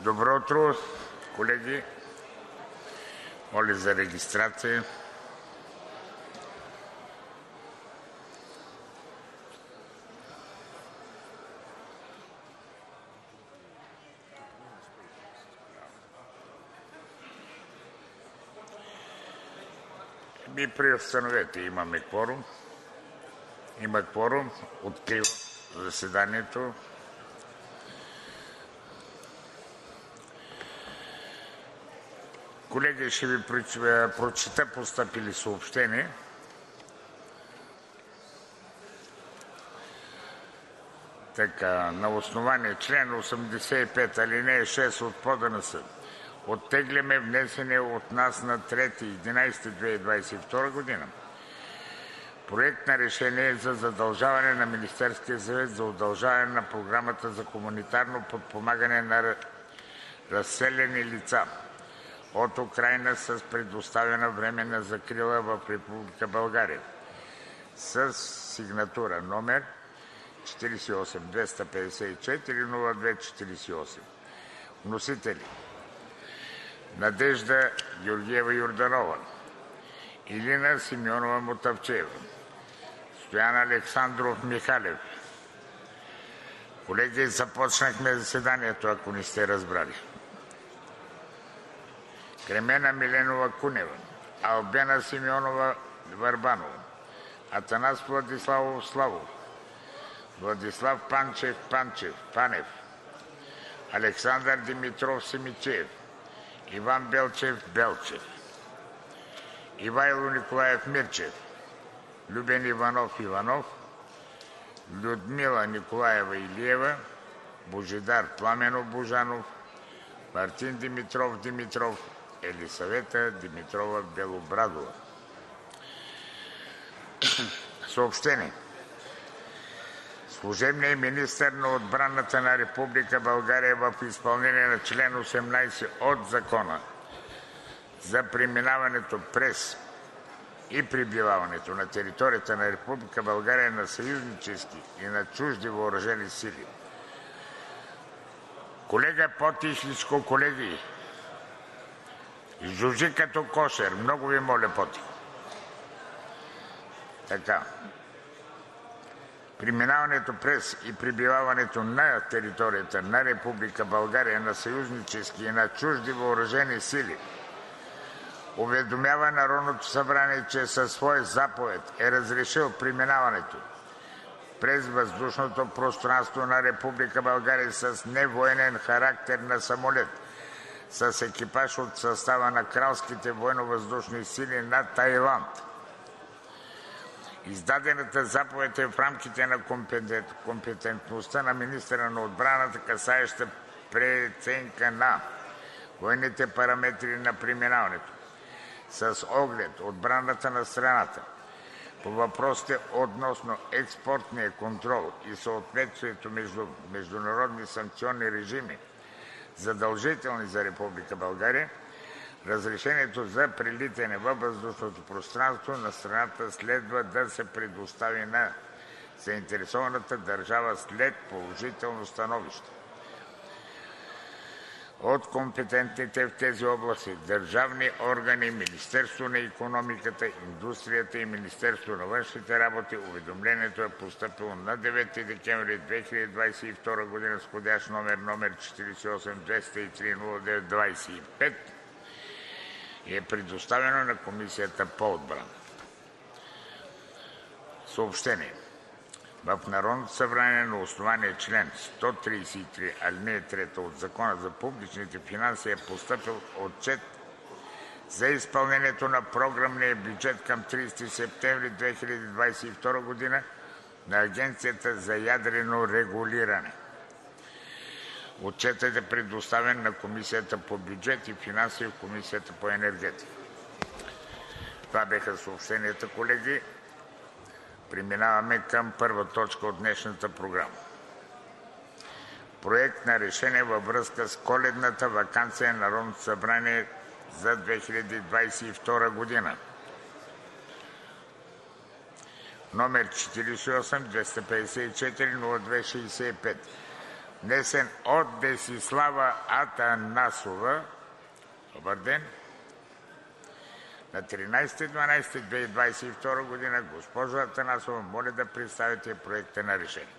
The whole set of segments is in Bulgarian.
Добро утро, колеги. Моля за регистрация. Ми приустановете, имаме кворум. Има кворум. Откривам заседанието. Колеги, ще ви прочета постъпили съобщения. Така, на основание член 85, алинея 6 от ПОДНС оттегляме внесения от нас на 3.11.2022 г. Проект на решение за задължаване на Министерския съвет за удължаване на програмата за хуманитарно подпомагане на разселени лица от Украйна с предоставена временна закрила в Република България с сигнатура номер 48-254-02-48. Вносители: Надежда Георгиева Йорданова, Илина Симеонова Мутафчиева, Стоян Александров Михалев. Колеги, започнахме заседанието, ако не сте разбрали. Кремена Миленова Кунева, Албена Симеонова Върбанова, Атанас Владиславов Славов, Владислав Панев, Александър Димитров Симичев, Иван Белчев, Ивайло Николаев Мирчев, Любен Иванов, Людмила Николаева Илиева, Божидар Пламенов Божанов, Мартин Димитров, Елисавета Димитрова Белобрадова. Съобщение: служебният министър на отбраната на Република България в изпълнение на член 18 от Закона за преминаването през и пребиваването на територията на Република България на съюзнически и на чужди въоръжени сили. Колега, по-тихичко, колеги. Жужи като кошер. Много ви моля, по-тихо. Така. Преминаването през и пребиваването на територията на Република България на съюзнически и на чужди въоръжени сили уведомява Народното събрание, че със своя заповед е разрешил преминаването през въздушното пространство на Република България с невоенен характер на самолет с екипаж от състава на Кралските военновъздушни сили на Тайланд. Издадената заповед е в рамките на компетентността на министъра на отбраната, касаеща преценка на военните параметри на преминаването с оглед отбраната на страната по въпросите относно експортния контрол и съответствието между международни санкционни режими, задължителни за Република България. Разрешението за прелитане във въздушното пространство на страната следва да се предостави на заинтересованата държава след положително становище от компетентните в тези области държавни органи, Министерството на икономиката, индустрията и Министерството на външните работи. Уведомлението е постъпило на 9 декември 2022 г. с входящ номер 48-203-09-25 и е предоставено на Комисията по отбрана. Съобщение: в Народното събрание на основание член 133, алинея 3 от Закона за публичните финанси е постъпил отчет за изпълнението на програмния бюджет към 30 септември 2022 г. на Агенцията за ядрено регулиране. Отчетът е предоставен на Комисията по бюджет и финанси и Комисията по енергетика. Това бяха съобщенията, колеги. Преминаваме към първа точка от днешната програма. Проект на решение във връзка с коледната ваканция на Народното събрание за 2022 г. Номер 48-254-02-65, внесен от Десислава Атанасова. Добър ден! На 13.12.2022 година, госпожо Атанасова, моля да представите проекта на решение.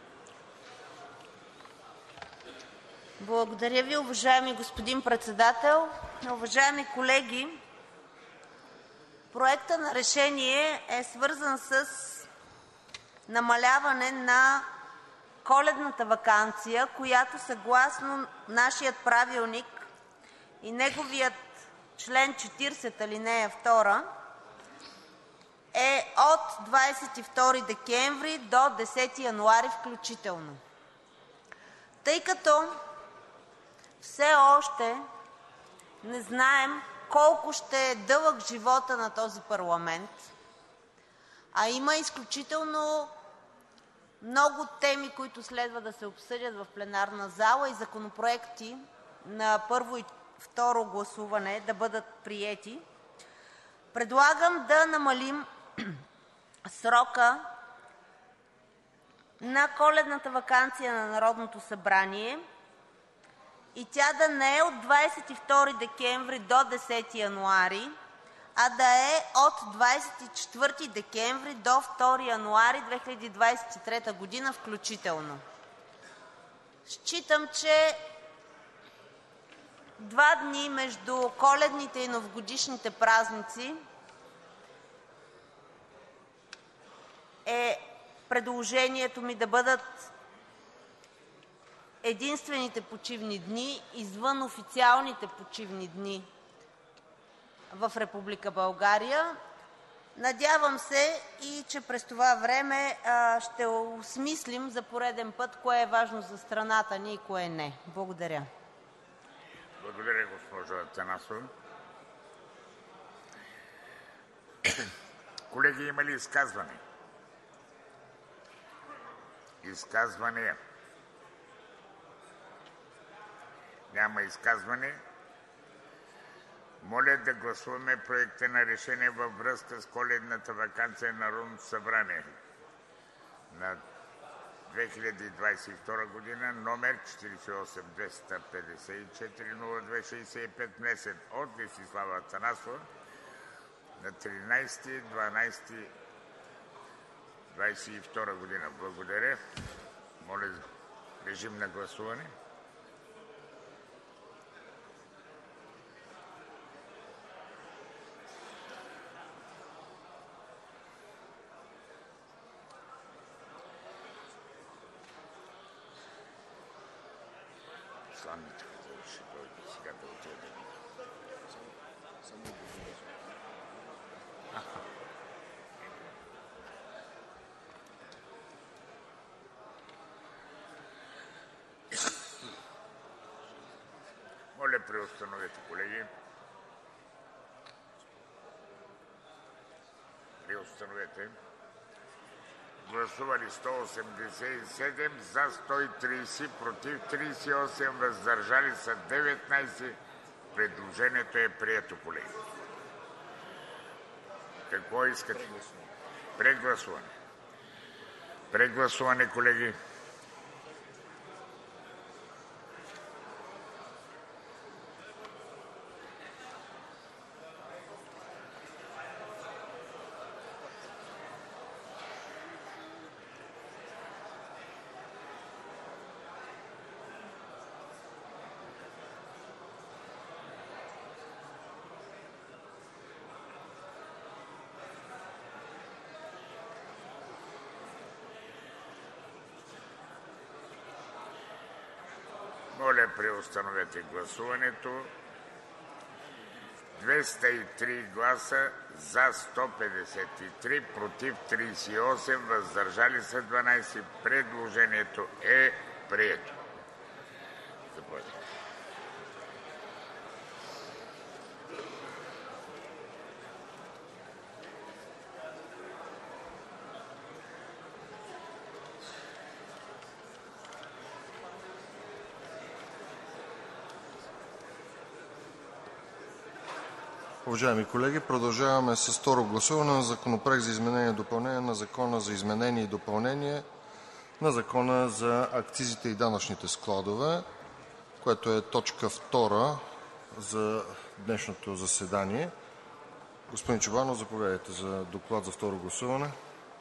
Благодаря Ви, уважаеми господин Председател. Уважаеми колеги, проектът на решение е свързан с намаляване на коледната ваканция, която съгласно нашия правилник и неговият член 40, алинея 2, е от 22 декември до 10 януари включително. Тъй като все още не знаем колко ще е дълъг живота на този парламент, а има изключително много теми, които следва да се обсъдят в пленарна зала, и законопроекти на първо и второ гласуване да бъдат приети, предлагам да намалим срока на коледната ваканция на Народното събрание и тя да не е от 22 декември до 10 януари, а да е от 24 декември до 2 януари 2023 година включително. Считам, че 2 дни между коледните и новогодишните празници е предложението ми да бъдат единствените почивни дни извън официалните почивни дни в Република България. Надявам се и че през това време ще осмислим за пореден път кое е важно за страната ни и кое не. Благодаря. Благодаря, госпожо Атанасова. Колеги, има ли изказване? Изказвания? Няма изказване. Моля да гласуваме проекта на решение във връзка с коледната ваканция на Народното събрание на 2022 година, номер 48-254-02-65, внесен от Десислава Атанасова на 13.12.2022 година. Благодаря. Моля, режим на гласуване. Ще дойде сега да отиде. Моля, преустановете, колеги. Преустановете. Гласували 187, за 130, против 38, въздържали са 19. Предложението е прието, колеги. Какво искате? Прегласуване. Прегласуване, колеги. Моля, преустановете гласуването. 203 гласа, за 153, против 38, въздържали се 12. Предложението е прието. Заповядайте. Уважаеми колеги, продължаваме с второ гласуване на Законопроект за изменение и допълнение на Закона за изменение и допълнение на Закона за акцизите и данъчните складове, което е точка 2 за днешното заседание. Господин Чобанов, заповядайте за доклад за второ гласуване.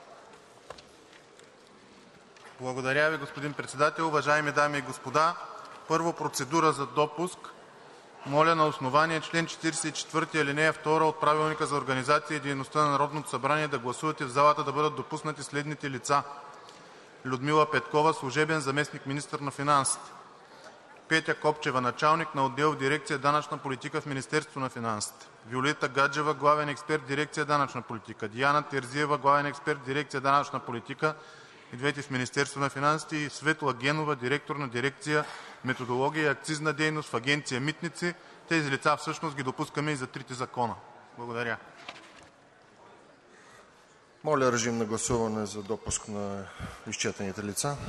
Благодаря Ви, господин Председател. Уважаеми дами и господа, първо процедура за допуск. Моля на основание чл. 44, ал. 2 от Правилника за организацията и дейността на Народното събрание да гласувате в залата да бъдат допуснати следните лица: Людмила Петкова – служебен заместник-министър на финансите; Петя Копчева – началник на отдел в дирекция „Данъчна политика“ в Министерството на финансите; Виолета Гаджева – главен експерт в дирекция „Данъчна политика“; Диана Терзиева – главен експерт в дирекция „Данъчна политика“, и двете в Министерството на финансите, и Светла Генова – директор на дирекция „Методология и акцизна дейност“ в Агенция „Митници“. Тези лица всъщност ги допускаме и за трите закона. Благодаря. Моля, режим на гласуване за допуск на изчетените лица.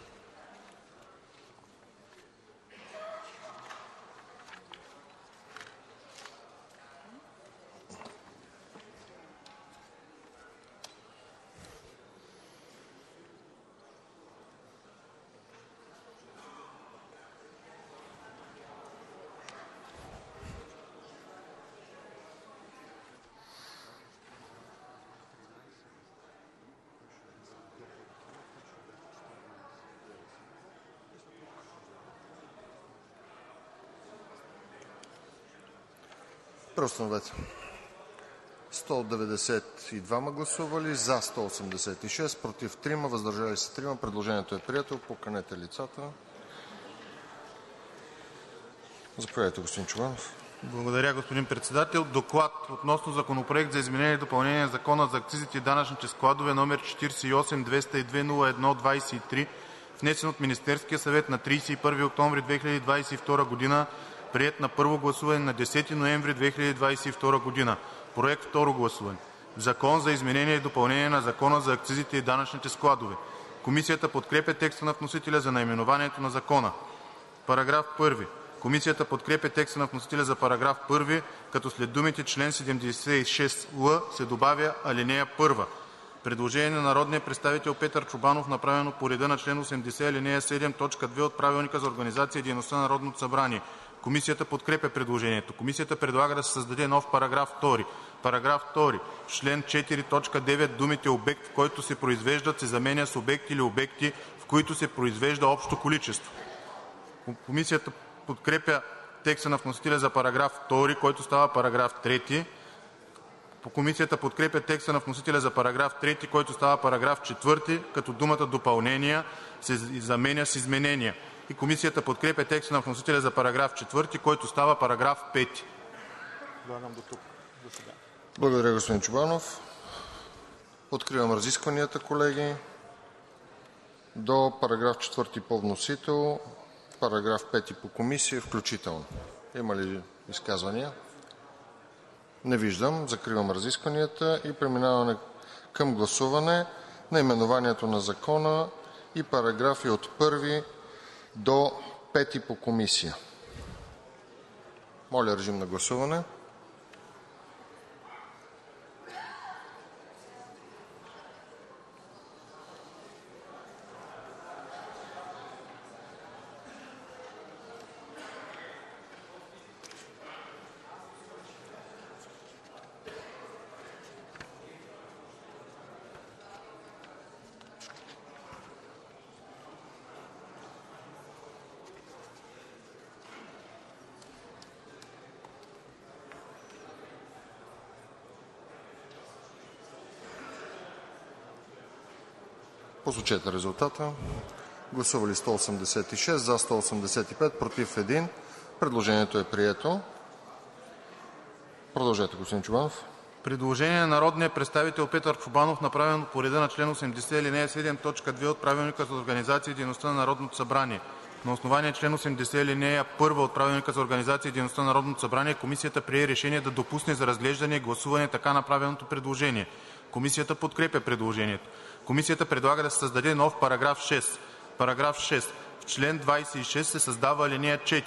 Преустановете. 192 гласували, за 186, против 3, въздържали се 3. Предложението е прието. Поканете лицата. Заповядайте, господин Чобанов. Благодаря, господин Председател. Доклад относно Законопроект за изменение и допълнение на Закона за акцизите и данъчните складове, № 48-202-01-23, внесен от Министерския съвет на 31 октомври 2022 г., приет на първо гласуване на 10 ноември 2022 г. Проект второ гласуване. Закон за изменение и допълнение на Закона за акцизите и данъчните складове. Комисията подкрепя текста на вносителя за наименованието на закона. Параграф 1. Комисията подкрепя текста на вносителя за параграф 1, като след думите „чл. 76л“ се добавя „алинея 1“. Предложение на народния представител Петър Чобанов, направено по реда на чл. 80, ал. 7, т. 2 от Правилника за организацията и дейността на Народното събрание. Комисията подкрепя предложението. Комисията предлага да се създаде нов параграф 2. Параграф 2. В чл. 4, т. 9 думите „обект, в който се произвеждат“ се заменя с „обект или обекти, в които се произвежда общо количество“. Комисията подкрепя текста на вносителя за параграф 2, който става параграф 3. Комисията подкрепя текста на вносителя за параграф 3, който става параграф 4, като думата „допълнения“ се заменя с „изменения“. И комисията подкрепя текста на вносителя за параграф 4, който става параграф 5. Благодаря, господин Чобанов. Откривам разискванията, колеги, до параграф 4 по вносител, параграф 5 по комисия включително. Има ли изказвания? Не виждам. Закривам разискванията и преминаваме към гласуване наименованието на закона и параграфи от 1 до 5 по комисия. Моля, режим на гласуване. Посочете резултата. Гласували 186, за 185, против 1. Предложението е прието. Продължете, господин Чобанов. Предложение на народния представител Петър Чобанов, направено по реда на чл. 80, ал. 7, т. 2 от Правилника за организацията и дейността на Народното събрание. На основание чл. 80, ал. 1 от Правилника за организацията и дейността на Народното събрание комисията прие решение да допусне за разглеждане и гласуване така направеното предложение. Комисията подкрепя предложението. Комисията предлага да се създаде нов параграф 6. Параграф 6. В чл. 26 се създава ал. 4.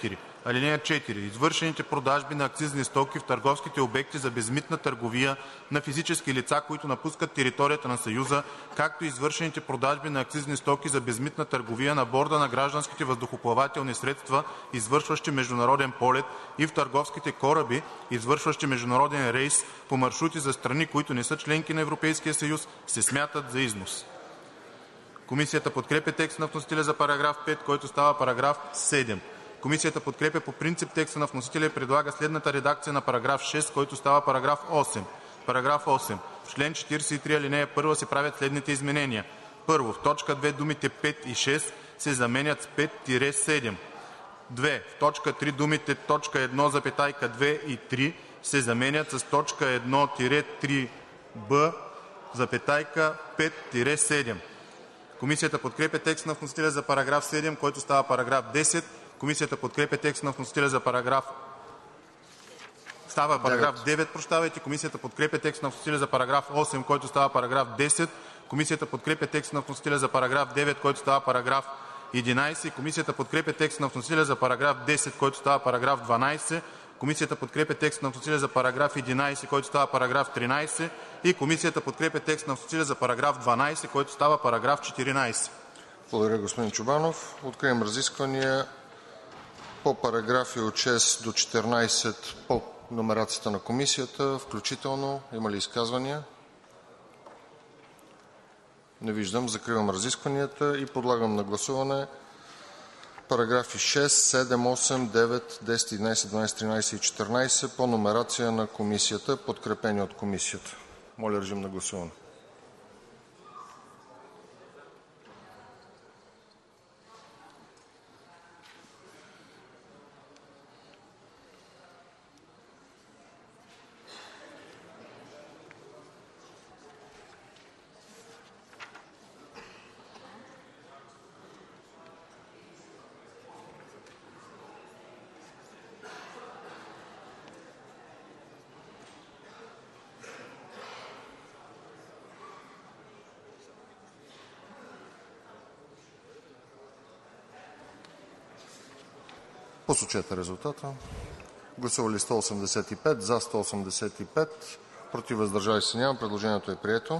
(4) Извършените продажби на акцизни стоки в търговските обекти за безмитна търговия на физически лица, които напускат територията на Съюза, както и извършените продажби на акцизни стоки за безмитна търговия на борда на гражданските въздухоплавателни средства, извършващи международен полет, и в търговските кораби, извършващи международен рейс по маршрути за страни, които не са членки на Европейския съюз, се смятат за износ.“ Комисията подкрепя текста на вносителя за параграф 5, който става параграф 7. Комисията подкрепя по принцип текста на вносителя и предлага следната редакция на параграф 6, който става параграф 8. Параграф 8. В чл. 43 ал. 1 се правят следните изменения: 1. В т. 2 думите 5 и 6 се заменят с 5-7. 2. В т. 3 думите т. 1,2 и 3 се заменят с т. 1-3б, 5-7. Комисията подкрепя текста на вносителя за параграф 7, който става параграф 10. Комисията подкрепя текста на вносителя за параграф 9. Комисията подкрепя текста на вносителя за параграф 8, който става параграф 10. Комисията подкрепя текста на вносителя за параграф 9, който става параграф 11. Комисията подкрепя текста на вносителя за параграф 10, който става параграф 12. Комисията подкрепя текста на вносителя за параграф 11, който става параграф 13. И Комисията подкрепя текста на вносителя за параграф 12, който става параграф 14. Благодаря, господин Чобанов. Откривам разисквания по параграфи от 6 до 14 по номерацията на Комисията включително. Има ли изказвания? Не виждам. Закривам разискванията и подлагам на гласуване параграфи 6, 7, 8, 9, 10, 11, 12, 13 и 14 по номерация на Комисията, подкрепени от Комисията. Моля, режим на гласуване. Посочете резултата. Гласували 185, за 185, против въздържали се няма. Предложението е прието.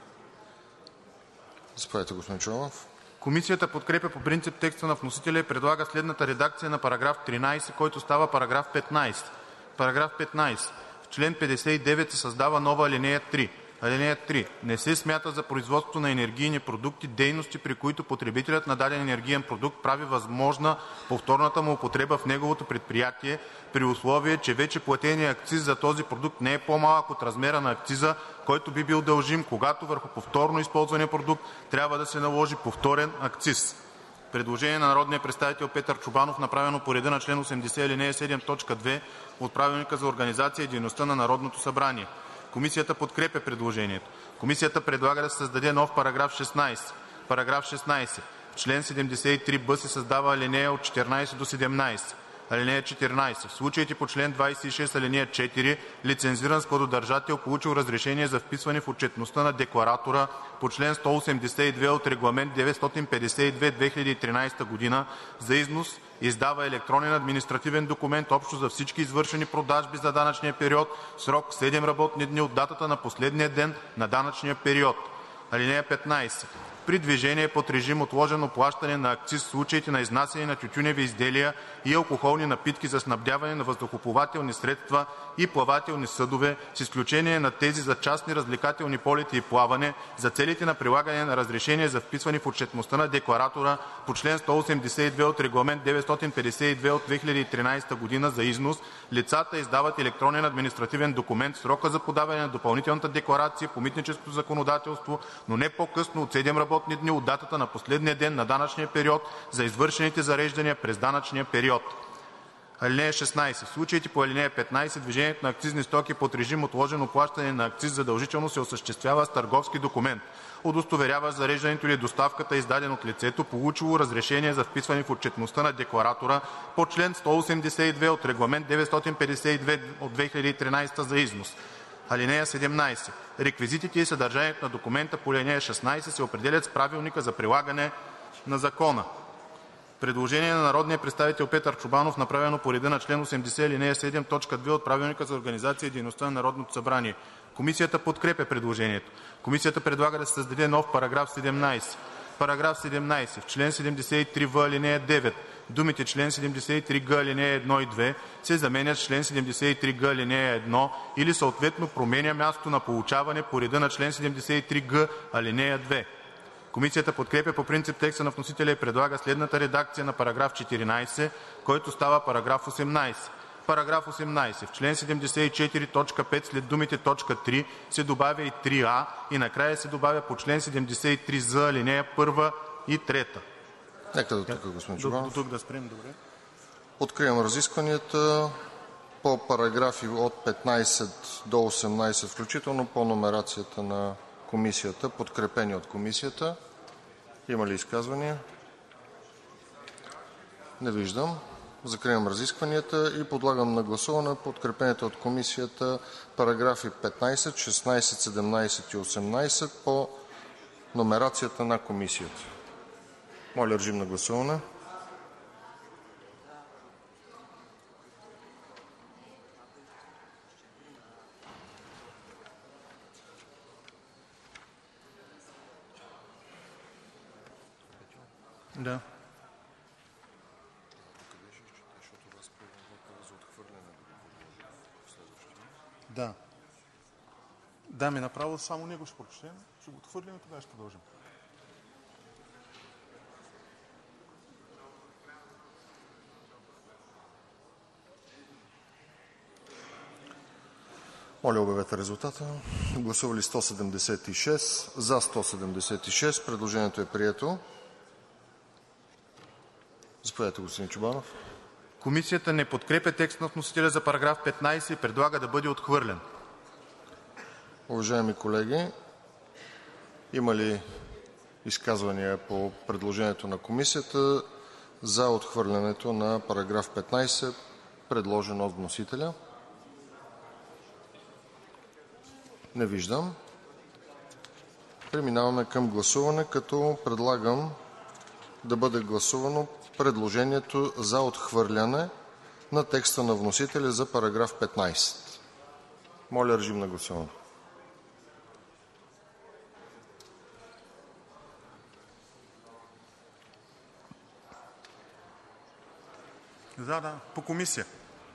Заповядайте, господин Чобанов. Комисията подкрепя по принцип текста на вносителя и предлага следната редакция на параграф 13, който става параграф 15. Параграф 15. В чл. 59 се създава нова алинея 3. Алинея 3. Не се смята за производство на енергийни продукти дейности, при които потребителят на даден енергиен продукт прави възможна повторната му употреба в неговото предприятие, при условие че вече платеният акциз за този продукт не е по-малък от размера на акциза, който би бил дължим, когато върху повторно използвания продукт трябва да се наложи повторен акциз. Предложение на народния представител Петър Чобанов, направено по реда на чл. 80, ал. 7, т. 2 от Правилника за организация и дейността на Народното събрание. Комисията подкрепя предложението. Комисията предлага да се създаде нов параграф 16. Параграф 16. В чл. 73б се създава алинея от 14 до 17. Алинея 14. В случаите по чл. 26, алинея 4 лицензиран складодържател, получил разрешение за вписване в отчетността на декларатора по чл. 182 от Регламент 952/2013 г. за износ, издава електронен административен документ общо за всички извършени продажби за данъчния период в срок 7 работни дни от датата на последния ден на данъчния период. Алинея 15. При движение под режим отложено плащане на акциз в случаите на изнасяне на тютюневи изделия и алкохолни напитки за снабдяване на въздухоплавателни средства и плавателни съдове, с изключение на тези за частни развлекателни полети и плаване, за целите на прилагане на разрешение за вписване в отчетността на декларатора по чл. 182 от Регламент 952 от 2013 г. за износ, лицата издават електронен административен документ в срока за подаване на допълнителната декларация по митническото законодателство, но не по-късно от 7 работни дни от датата на последния ден на данъчния период за извършените зареждания през данъчния период. Алинея 16. В случаите по алинея 15 движението на акцизни стоки под режим отложено плащане на акциз задължително се осъществява с търговски документ, удостоверяващ зареждането или доставката, издаден от лицето, получило разрешение за вписване в отчетността на декларатора по чл. 182 от Регламент 952 от 2013 за износ. Алинея 17. Реквизитите и съдържанието на документа по алинея 16 се определят с правилника за прилагане на закона. Предложение на народния представител Петър Чобанов, направено по реда на чл. 80, ал. 7, т. 2 от Правилника за организацията и дейността на Народното събрание. Комисията подкрепя предложението. Комисията предлага да се създаде нов § 17. § 17. В чл. 73в, ал. 9 думите „чл. 73г, ал. 1 и 2“ се заменят с „чл. 73г, ал. 1“ или съответно променя мястото на получаване по реда на чл. 73г, ал. 2. Комисията подкрепя по принцип текста на вносителя и предлага следната редакция на § 14, който става § 18. § 18. В чл. 74, т. 5 след думите т. 3 се добавя и 3а и накрая се добавя „по чл. 73з, ал. 1 и 3“. Нека до тук, господин Чобанов. До тук да спрем, добре. Откривам разискванията по параграфи от 15 до 18 включително по номерацията на Комисията, подкрепени от Комисията. Има ли изказвания? Не виждам. Закривам разискванията и подлагам на гласуване подкрепените от Комисията параграфи 15, 16, 17 и 18 по номерацията на Комисията. Моля, режим на гласуване. Да. Да, ми направо само него ще прочетем, ще го отхвърлим и тогава ще продължим. Моля, обявете резултата. Гласували 176, за 176. Предложението е прието. Заповядайте, господин Чобанов. Комисията не подкрепя текста на вносителя за параграф 15 и предлага да бъде отхвърлен. Уважаеми колеги, има ли изказвания по предложението на Комисията за отхвърлянето на параграф 15, предложен от вносителя? Не виждам. Преминаваме към гласуване, като предлагам да бъде гласувано предложението за отхвърляне на текста на вносителя за параграф 15. Моля, режим на гласуване. Да, по комисия.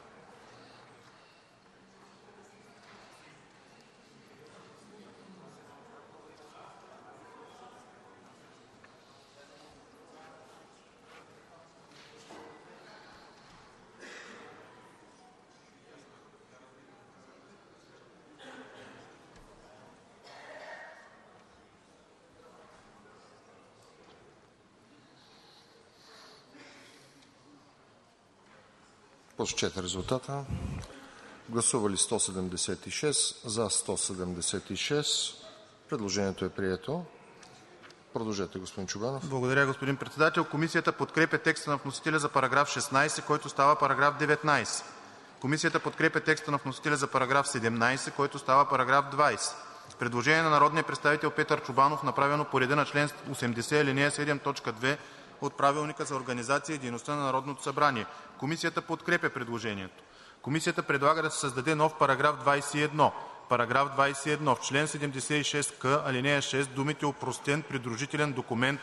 Посочете резултата. Гласували 176, за 176. Предложението е прието. Продължете, господин Чобанов. Благодаря, господин председател. Комисията подкрепя текста на вносителя за параграф 16, който става параграф 19. Комисията подкрепя текста на вносителя за параграф 17, който става параграф 20. Предложение на народния представител Петър Чобанов, направено по реда на чл. 80, ал. 7, т. 2 от Правилника за организацията и дейността на Народното събрание. Комисията подкрепя предложението. Комисията предлага да се създаде нов параграф 21. Параграф 21. В чл. 76к, ал. 6 думите „опростен придружителен документ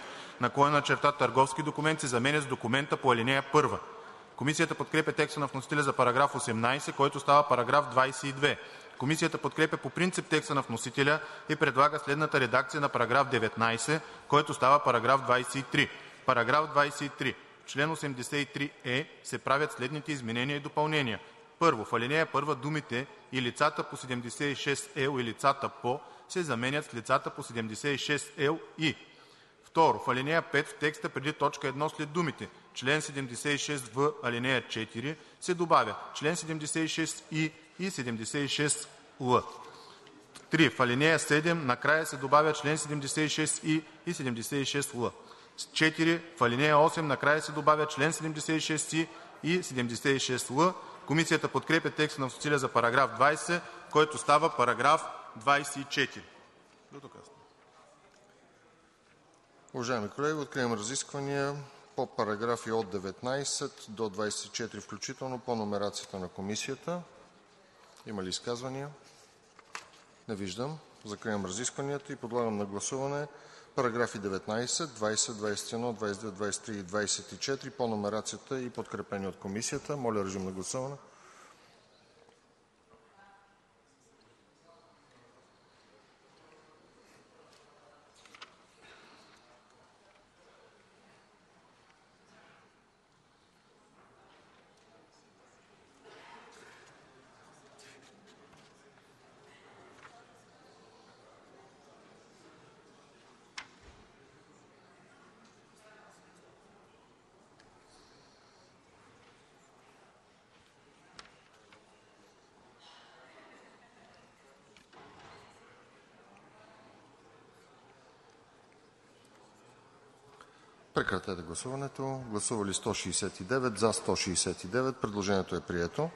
/ търговски документ“ се заменят с „документа по ал. 1“. Комисията подкрепя текста на вносителя за параграф 18, който става параграф 22. Комисията подкрепя по принцип текста на вносителя и предлага следната редакция на параграф 19, който става параграф 23. Параграф 23. В чл. 83е се правят следните изменения и допълнения. Първо, в ал. 1 думите „и лицата по 76L и лицата по“ се заменят с „лицата по 76L и“. Второ, в ал. 5 в текста преди т. 1 след думите „чл. 76в, ал. 4“ се добавя „чл. 76и и 76л“. 3. В ал. 7 накрая се добавя „чл. 76и и 76л“. 4. В ал. 8 накрая се добавя „чл. 76и и 76л“. Комисията подкрепя текста на вносителя за параграф 20, който става параграф 24. Уважаеми колеги, откривам разисквания по параграфи от 19 до 24 включително по номерацията на Комисията. Има ли изказвания? Не виждам. Закривам разискванията и подлагам на гласуване параграфи 19, 20, 21, 22, 23 и 24 по номерацията и подкрепени от Комисията. Моля, режим на гласуване. Прекратете гласуването. Гласували 169, за 169. Предложението е прието.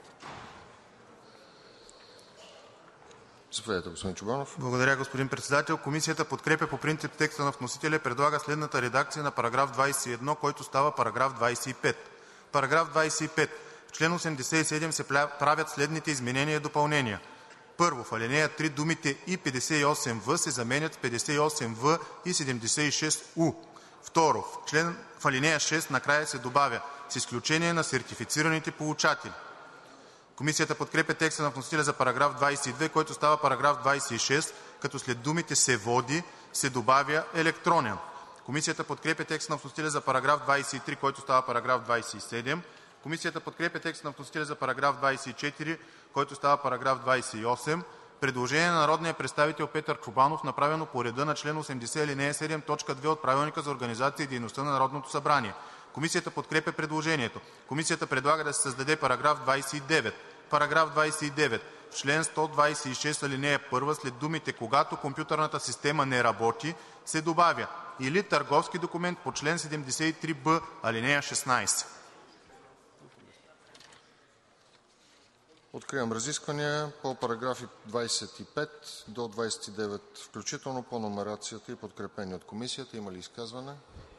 Заповядайте, господин Чобанов. Благодаря, господин Председател. Комисията подкрепя по принцип текста на вносителя и предлага следната редакция на параграф 21, който става параграф 25. Параграф 25. В чл. 87 се правят следните изменения и допълнения. Първо, в ал. 3 думите „и 58в“ се заменят с „58в и 76у“. Второ, в ал. 6 накрая се добавя „с изключение на сертифицираните получатели“. Комисията подкрепя текста на вносителя за параграф 22, който става параграф 26, като след думите „се води“ се добавя „електронен“. Комисията подкрепя текста на вносителя за параграф 23, който става параграф 27. Комисията подкрепя текста на вносителя за параграф 24, който става параграф 28. Предложение на народния представител Петър Чобанов, направено по реда на чл. 80, ал. 7, т. 2 от Правилника за организацията и дейността на Народното събрание. Комисията подкрепя предложението. Комисията предлага да се създаде параграф 29. Параграф 29. В чл. 126, ал. 1 след думите „когато компютърната система не работи“ се добавя „или търговски документ по чл. 73б, ал. 16“. Откривам разисквания по параграфи 25 до 29 включително по номерацията и подкрепени от Комисията. Има ли изказване?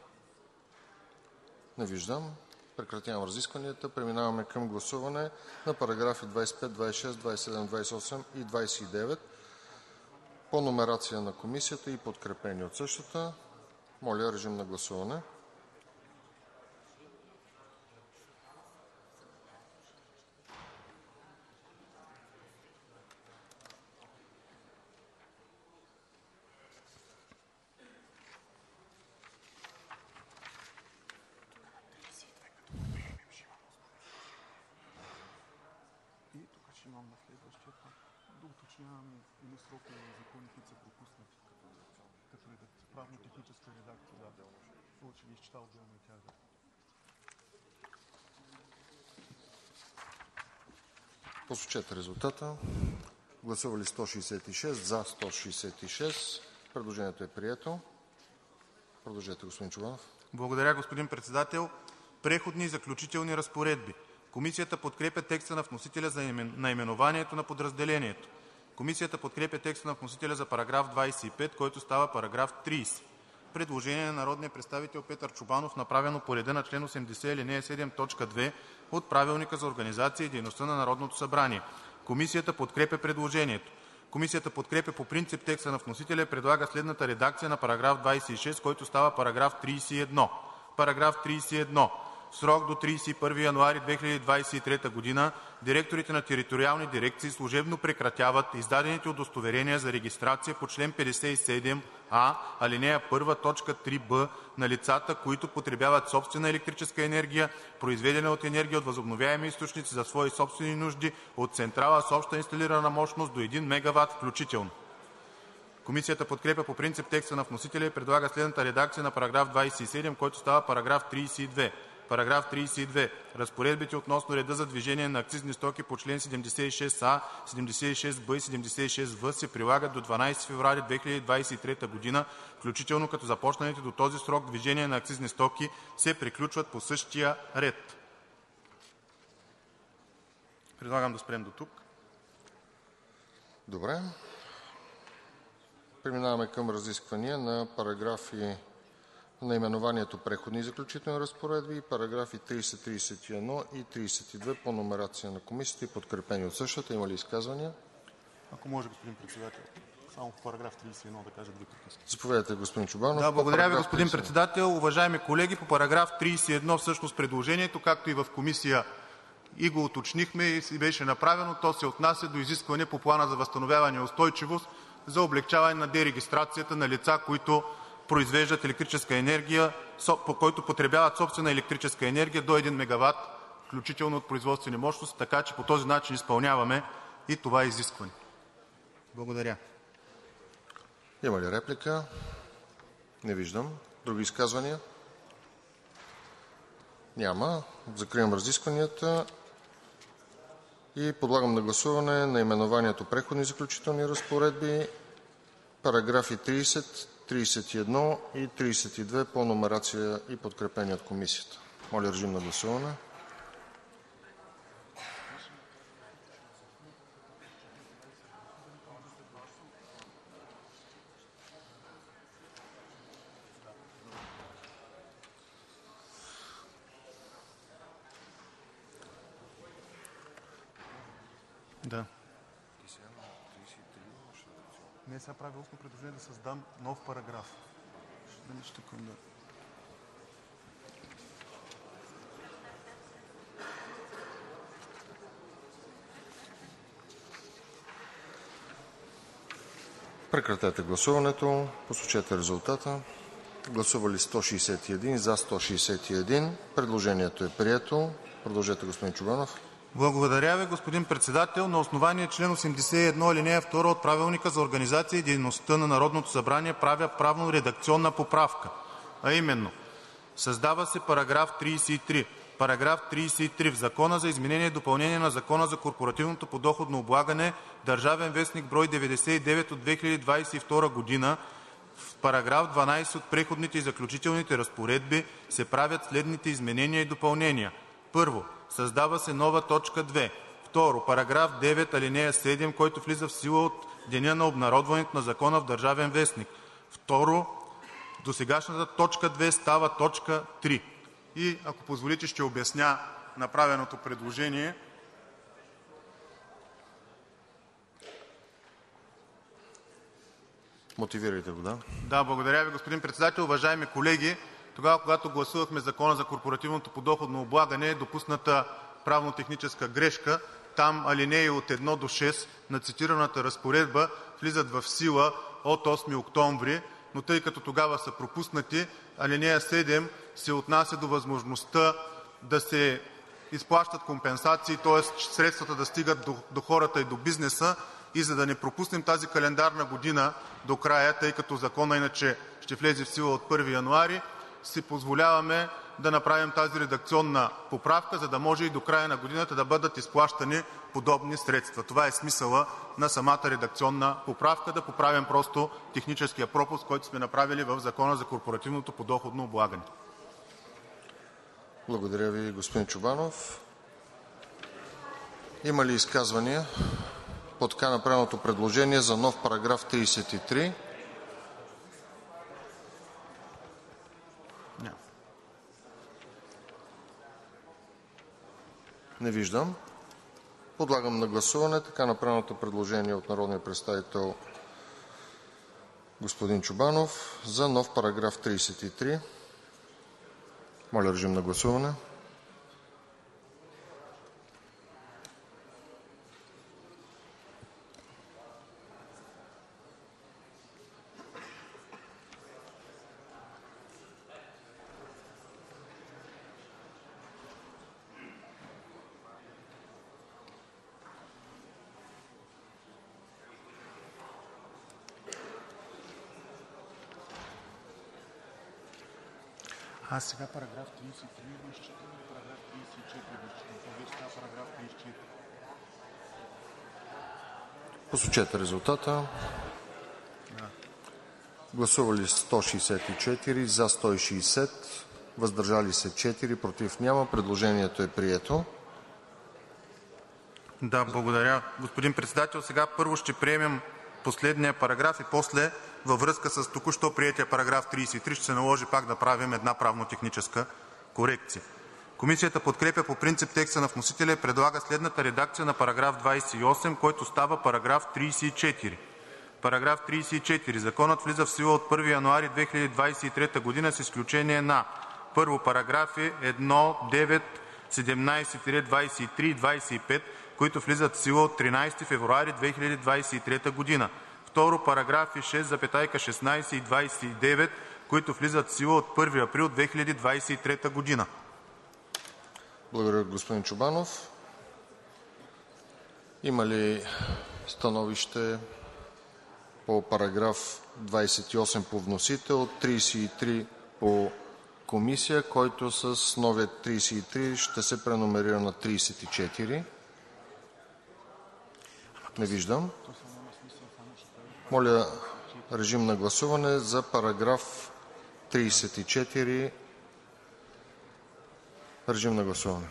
Не виждам. Прекратявам разискванията. Преминаваме към гласуване на параграфи 25, 26, 27, 28 и 29 по номерация на Комисията и подкрепени от същата. Моля, режим на гласуване. Посочете резултата. Гласували 166, за 166. Предложението е прието. Продължете, господин Чобанов. Благодаря, господин Председател. Преходни и заключителни разпоредби. Комисията подкрепя текста на вносителя за наименованието на подразделението. Комисията подкрепя текста на вносителя за параграф 25, който става параграф 30. Предложение на народния представител Петър Чобанов, направено по реда на чл. 80, ал. 7, т. 2 от Правилника за организацията и дейността на Народното събрание. Комисията подкрепя предложението. Комисията подкрепя по принцип текста на вносителя и предлага следната редакция на параграф 26, който става параграф 31. Параграф 31. В срок до 31 януари 2023 г. директорите на териториални дирекции служебно прекратяват издадените удостоверения за регистрация по чл. 57а, ал. 1, т. 3б на лицата, които потребяват собствена електрическа енергия, произведена от енергия от възобновяеми източници за свои собствени нужди от централа с обща инсталирана мощност до 1 МW включително. Комисията подкрепя по принцип текста на вносителя и предлага следната редакция на параграф 27, който става параграф 32. Параграф 32. Разпоредбите относно реда за движение на акцизни стоки по чл. 76а, 76б и 76в се прилагат до 12 февруари 2023 г., включително като започналите до този срок движение на акцизни стоки се приключват по същия ред. Предлагам да спрем дотук. Добре. Преминаваме към разисквания на параграфи наименованието Преходни и заключителни разпоредби и параграфи 30, 31 и 32 по номерация на комисията и подкрепени от същата. Има ли изказвания? Ако може, господин председател, само по параграф 31 да кажа две приказки. Заповядайте, господин Чобанов. Да, благодаря ви, господин председател. Уважаеми колеги, по параграф 31 всъщност предложението, както и в комисия и го уточнихме и си беше направено, то се отнася до изискване по Плана за възстановяване и устойчивост за облекчаване на дерегистрацията на лица, които произвеждат електрическа енергия, по който потребяват собствена електрическа енергия до 1 мегават, включително от производствени мощности, така че по този начин изпълняваме и това изискване. Благодаря. Има ли реплика? Не виждам. Други изказвания? Няма. Закривам разискванията и подлагам на гласуване наименованието Преходни и заключителни разпоредби, параграфи 30, 31 и 32 по номерация и подкрепени от комисията. Моля, режим на гласуване. Да. Не, сега прави устно предложение да създам нов параграф. Прекратете гласуването. Посочете резултата. Гласували 161, за 161. Предложението е прието. Продължете, господин Чобанов. Благодаря ви, господин председател. На основание член 81, алинея 2 от Правилника за организация и дейността на Народното събрание правя правно-редакционна поправка, а именно създава се параграф 33. Параграф 33. В Закона за изменение и допълнение на Закона за корпоративното подоходно облагане (Държавен вестник, брой 99 от 2022 г.), в параграф 12 от Преходните и заключителните разпоредби се правят следните изменения и допълнения: 1. Създава се нова точка 2. 2. Параграф 9, алинея 7, който влиза в сила от деня на обнародването на закона в Държавен вестник. 2. Досегашната точка 2 става точка 3. И ако позволите, ще обясня направеното предложение. Мотивирайте го, да. Да, благодаря ви, господин председател. Уважаеми колеги, тогава, когато гласувахме Закона за корпоративното подоходно облагане, е допусната правно-техническа грешка. Там алинеи от 1 до 6 на цитираната разпоредба влизат в сила от 8 октомври, но тъй като тогава са пропуснати, алинея 7 се отнася до възможността да се изплащат компенсации, т.е. средствата да стигат до хората и до бизнеса. И за да не пропуснем тази календарна година до края, тъй като законът иначе ще влезе в сила от 1 януари, си позволяваме да направим тази редакционна поправка, за да може и до края на годината да бъдат изплащани подобни средства. Това е смисълът на самата редакционна поправка – да поправим просто техническия пропуск, който сме направили в Закона за корпоративното подоходно облагане. Благодаря ви, господин Чобанов. Има ли изказвания по така направеното предложение за нов параграф 33? Не виждам. Подлагам на гласуване така направеното предложение от народния представител господин Чобанов за нов параграф 33. Моля, режим на гласуване. Сега параграф 33 го изчитаме, параграф 34 го изчитаме. Това вече става параграф 34. Посочете резултата. Гласували 164, за 160, въздържали се 4, против няма. Предложението е прието. Да, благодаря, господин председател. Сега първо ще приемем последния параграф и после във връзка с току-що приетия параграф 33 ще се наложи пак да правим една правно-техническа корекция. Комисията подкрепя по принцип текста на вносителя и предлага следната редакция на параграф 28, който става параграф 34. Параграф 34. Законът влиза в сила от 1 януари 2023 г. с изключение на: първо, параграфи 1, 9, 17-23 и 25, които влизат в сила от 13 февруари 2023 г. Второ, параграфи 6, 16 и 29, които влизат в сила от 1 април 2023 г. Благодаря, господин Чобанов. Има ли становище по параграф 28 по вносител, 33 по комисия, който с новия 33 ще се преномерира на 34? Не виждам. Моля, режим на гласуване за параграф 34. Режим на гласуване.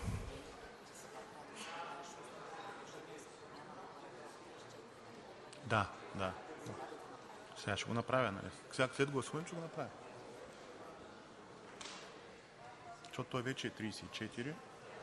Да. Сега ще го направя, нали? Сега след гласуване ще го направя. Защото той вече е 34.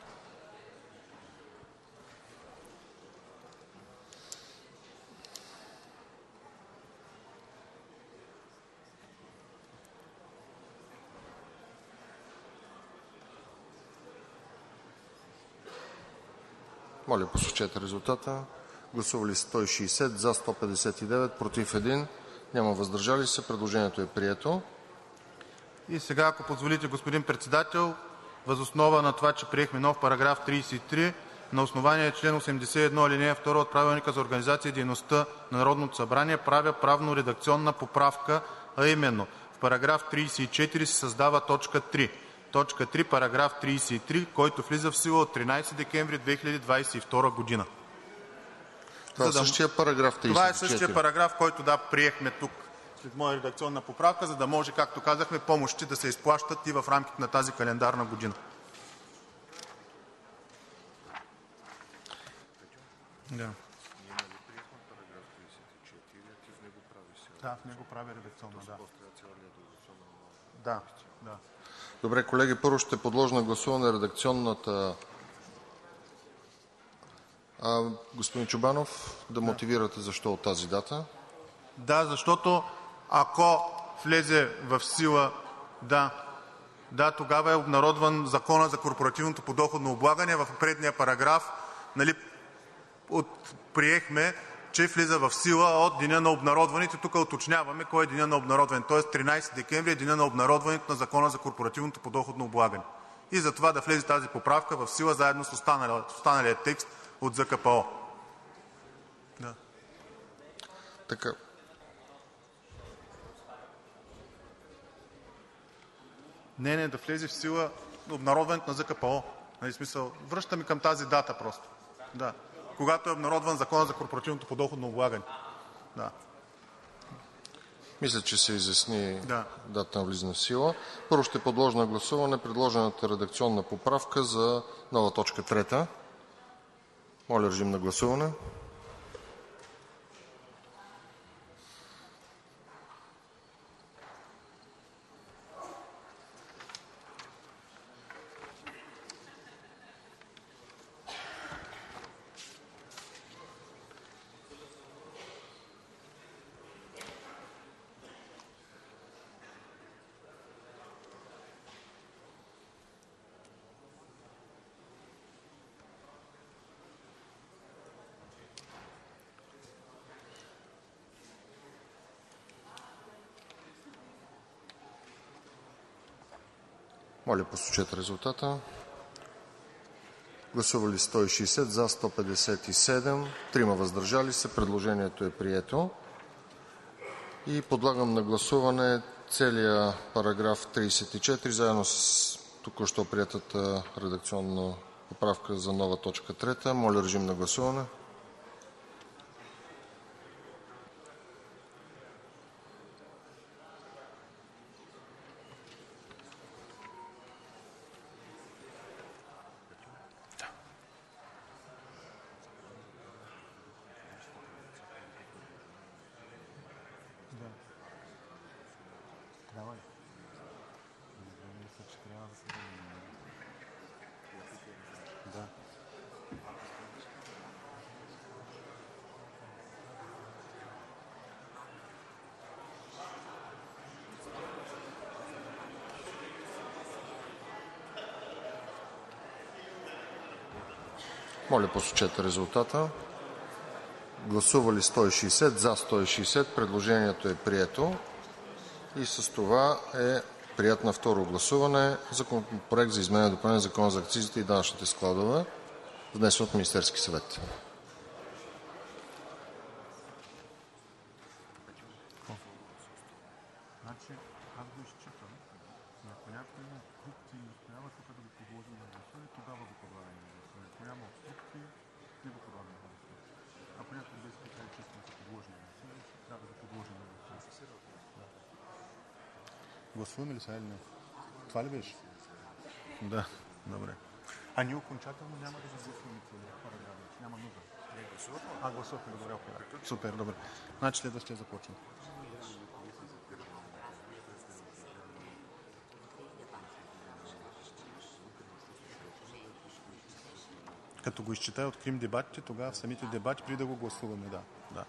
Моля, посочете резултата. Гласували 160, за 159, против 1, няма въздържали се. Предложението е прието. И сега, ако позволите, господин Председател, въз основа на това, че приехме нов параграф 33, на основание член 81, ал. 2 от Правилника за организация и дейността на Народното събрание правя правно-редакционна поправка, а именно в параграф 34 се създава точка 3. Точка 3, параграф 33, който влиза в сила от 13 декември 2022 г. Това е същия параграф 34. Това е същия параграф, който приехме тук след моя редакционна поправка, за да може, както казахме, помощи да се изплащат и в рамките на тази календарна година. Да. Да, в него правя редакционна, да. Добре, колеги, първо ще подложа на гласуване редакционната. Господин Чобанов, да мотивирате защо от тази дата. Да, защото ако влезе в сила, тогава е обнародван Закона за корпоративното подоходно облагане. В предния параграф приехме, че влиза в сила от деня на обнародването. Тук уточняваме кой е деня на обнародване. Тоест 13 декември е деня на обнародването на Закона за корпоративното подоходно облагане. И затова да влезе тази поправка в сила заедно с останалия текст от ЗКПО. Да. Така. Не, да влезе в сила обнародването на ЗКПО. Смисъл, връщаме към тази дата просто. Да. Когато е обнародван Закона за корпоративното подоходно облагане. Да. Мисля, че се изясни дата на влизане в сила. Първо ще подложа на гласуване предложената редакционна поправка за нова точка 3. Моля, режим на гласуване. Моля, посочете резултата. Гласували 160, за 157, 3 въздържали се. Предложението е прието. И подлагам на гласуване целия параграф 34, заедно с току-що приетата редакционна поправка за нова точка 3. Моля, режим на гласуване. Моля, посочете резултата. Гласували 160, за 160. Предложението е прието и с това е приет на второ гласуване Законопроект за изменение и допълнение на Закона за акцизите и данъчните складове, внесен от Министерския съвет. Гласуваме ли сега или не? Това ли беше? Да, добре. А ние окончателно няма да гласуваме целия параграф. Няма нужда. Гласувахме. Добре, окей. Супер, добре. Значи следващия започва. Като го изчитай, открием дебатите, тогава в самите дебати, преди да го гласуваме. Да.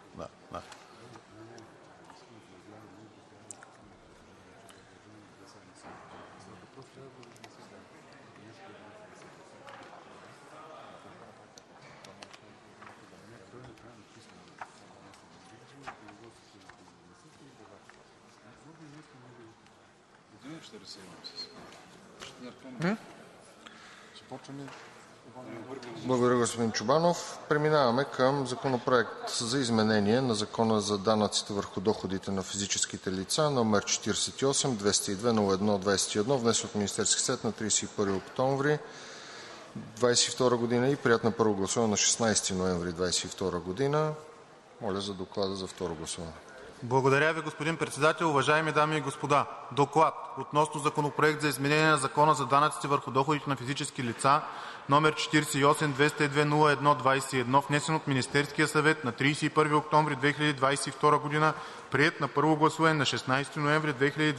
Благодаря, господин Чобанов. Преминаваме към Законопроект за изменение на Закона за данъците върху доходите на физическите лица, № 48-202-01-21, внесен от Министерския съвет на 31 октомври 2022 г. и приет на първо гласуване на 16 ноември 2022 г. Моля за доклада за второ гласуване. Благодаря ви, господин Председател. Уважаеми дами и господа! Доклад относно Законопроект за изменение на Закона за данъците върху доходите на физически лица, № 48-202-01-21, внесен от Министерския съвет на 31 октомври 2022 г., приет на първо гласуване на 16 ноември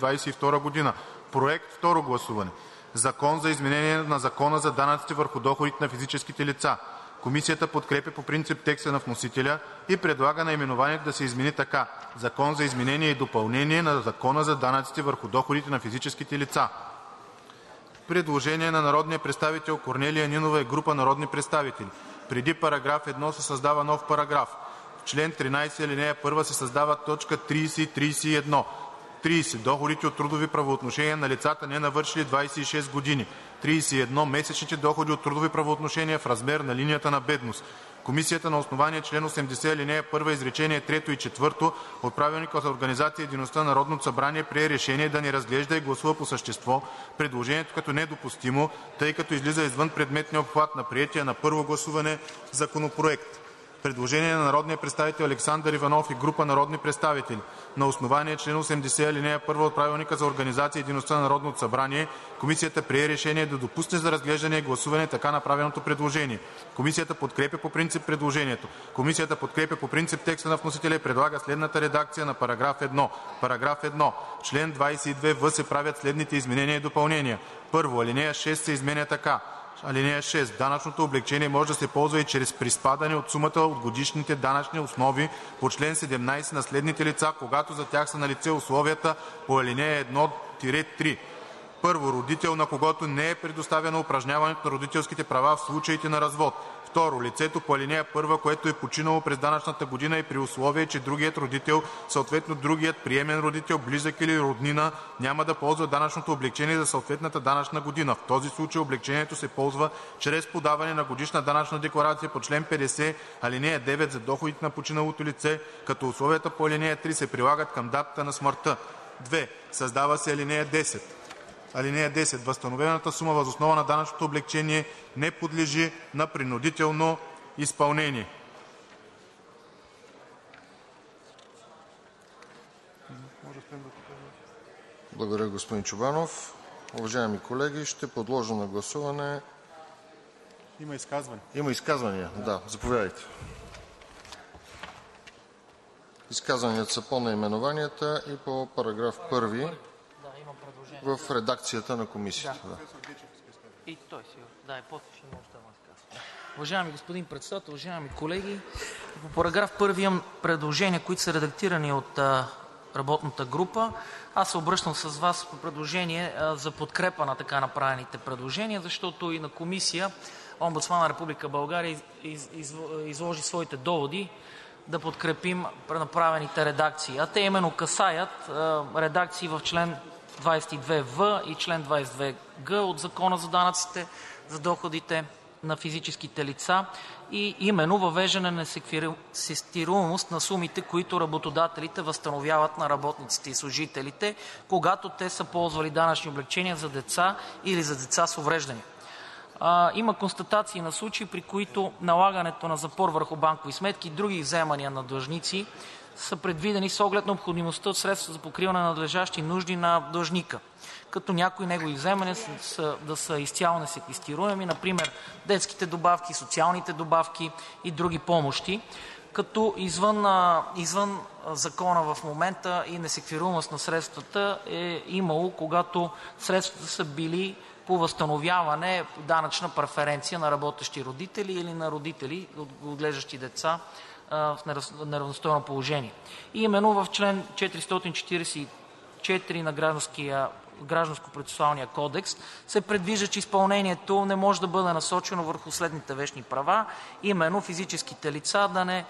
2022 г. Проект второ гласуване. Закон за изменение на Закона за данъците върху доходите на физическите лица. Комисията подкрепя по принцип текста на вносителя и предлага наименованието да се измени така: Закон за изменение и допълнение на Закона за данъците върху доходите на физическите лица. Предложение на народния представител Корнелия Нинова и група народни представители. Преди параграф 1 се създава нов параграф. В чл. 13 ал. 1 се създават точка 30 и 31. 30. Доходите от трудови правоотношения на лицата, ненавършили 26 години. 31. Месечните доходи от трудови правоотношения в размер на линията на бедност. Комисията на основание чл. 80 ал. 1 изречение 3 и 4 от Правилника за организацията и дейността на Народното събрание прие решение да не разглежда и гласува по същество предложението като недопустимо, тъй като излиза извън предметния обхват на приетия на първо гласуване законопроект. Предложение на народния представител Александър Иванов и група народни представители. На основание чл. 80 ал. 1 от Правилника за организацията и дейността на Народното събрание Комисията прие решение да допусне за разглеждане и гласуване така направеното предложение. Комисията подкрепя по принцип предложението. Комисията подкрепя по принцип текста на вносителя и предлага следната редакция на параграф 1. Параграф 1. В чл. 22в се правят следните изменения и допълнения. Първо, алинея 6 се изменя така: Алинея 6. Данъчното облекчение може да се ползва и чрез приспадане от сумата от годишните данъчни основи по чл. 17 на следните лица, когато за тях са налице условията по алинея 1-3. Първо, родител, на когото не е предоставено упражняването на родителските права в случаите на развод. Второ, лицето по алинея 1, което е починало през данъчната година и при условие, че другият родител, съответно другият приемен родител, близък или роднина, няма да ползва данъчното облекчение за съответната данъчна година. В този случай облекчението се ползва чрез подаване на годишна данъчна декларация по чл. 50, алинея 9 за доходите на починалото лице, като условията по алинея 3 се прилагат към датата на смъртта. 2. Създава се алинея 10. Алинея 10. Възстановената сума въз основа на данъчното облекчение не подлежи на принудително изпълнение. Благодаря, господин Чобанов. Уважаеми колеги, ще подложа на гласуване. Има изказвания. Има изказвания? Да, заповядайте. Изказванията са по наименованията и по параграф 1 в редакцията на комисията. Да. И той си. Да, и после ще може да разказва. Уважаеми господин Председател, уважаеми колеги, по параграф 1 имам предложения, които са редактирани от работната група. Аз се обръщам с Вас по предложение за подкрепа на така направените предложения, защото и на комисия Омбудсманът на Република България изложи своите доводи да подкрепим направените редакции. А те именно касаят редакции в чл. 22в и чл. 22г от Закона за данъците за доходите на физическите лица и именно въвеждане на несеквестируемост на сумите, които работодателите възстановяват на работниците и служителите, когато те са ползвали данъчни облекчения за деца или за деца с увреждания. Има констатации на случаи, при които налагането на запор върху банкови сметки и други вземания на длъжници са предвидени с оглед необходимостта от средства за покриване на надлежащи нужди на длъжника, като някои негови вземания да са изцяло несеквестируеми, например детските добавки, социалните добавки и други помощи, като извън закона в момента и несеквестируемост на средствата е имало, когато средствата са били по възстановяване данъчна преференция на работещи родители или на родители, отглеждащи деца в неравностойно положение. И именно в чл. 444 на Гражданско-процесуалния кодекс се предвижда, че изпълнението не може да бъде насочено върху следните вещни права, именно физическите лица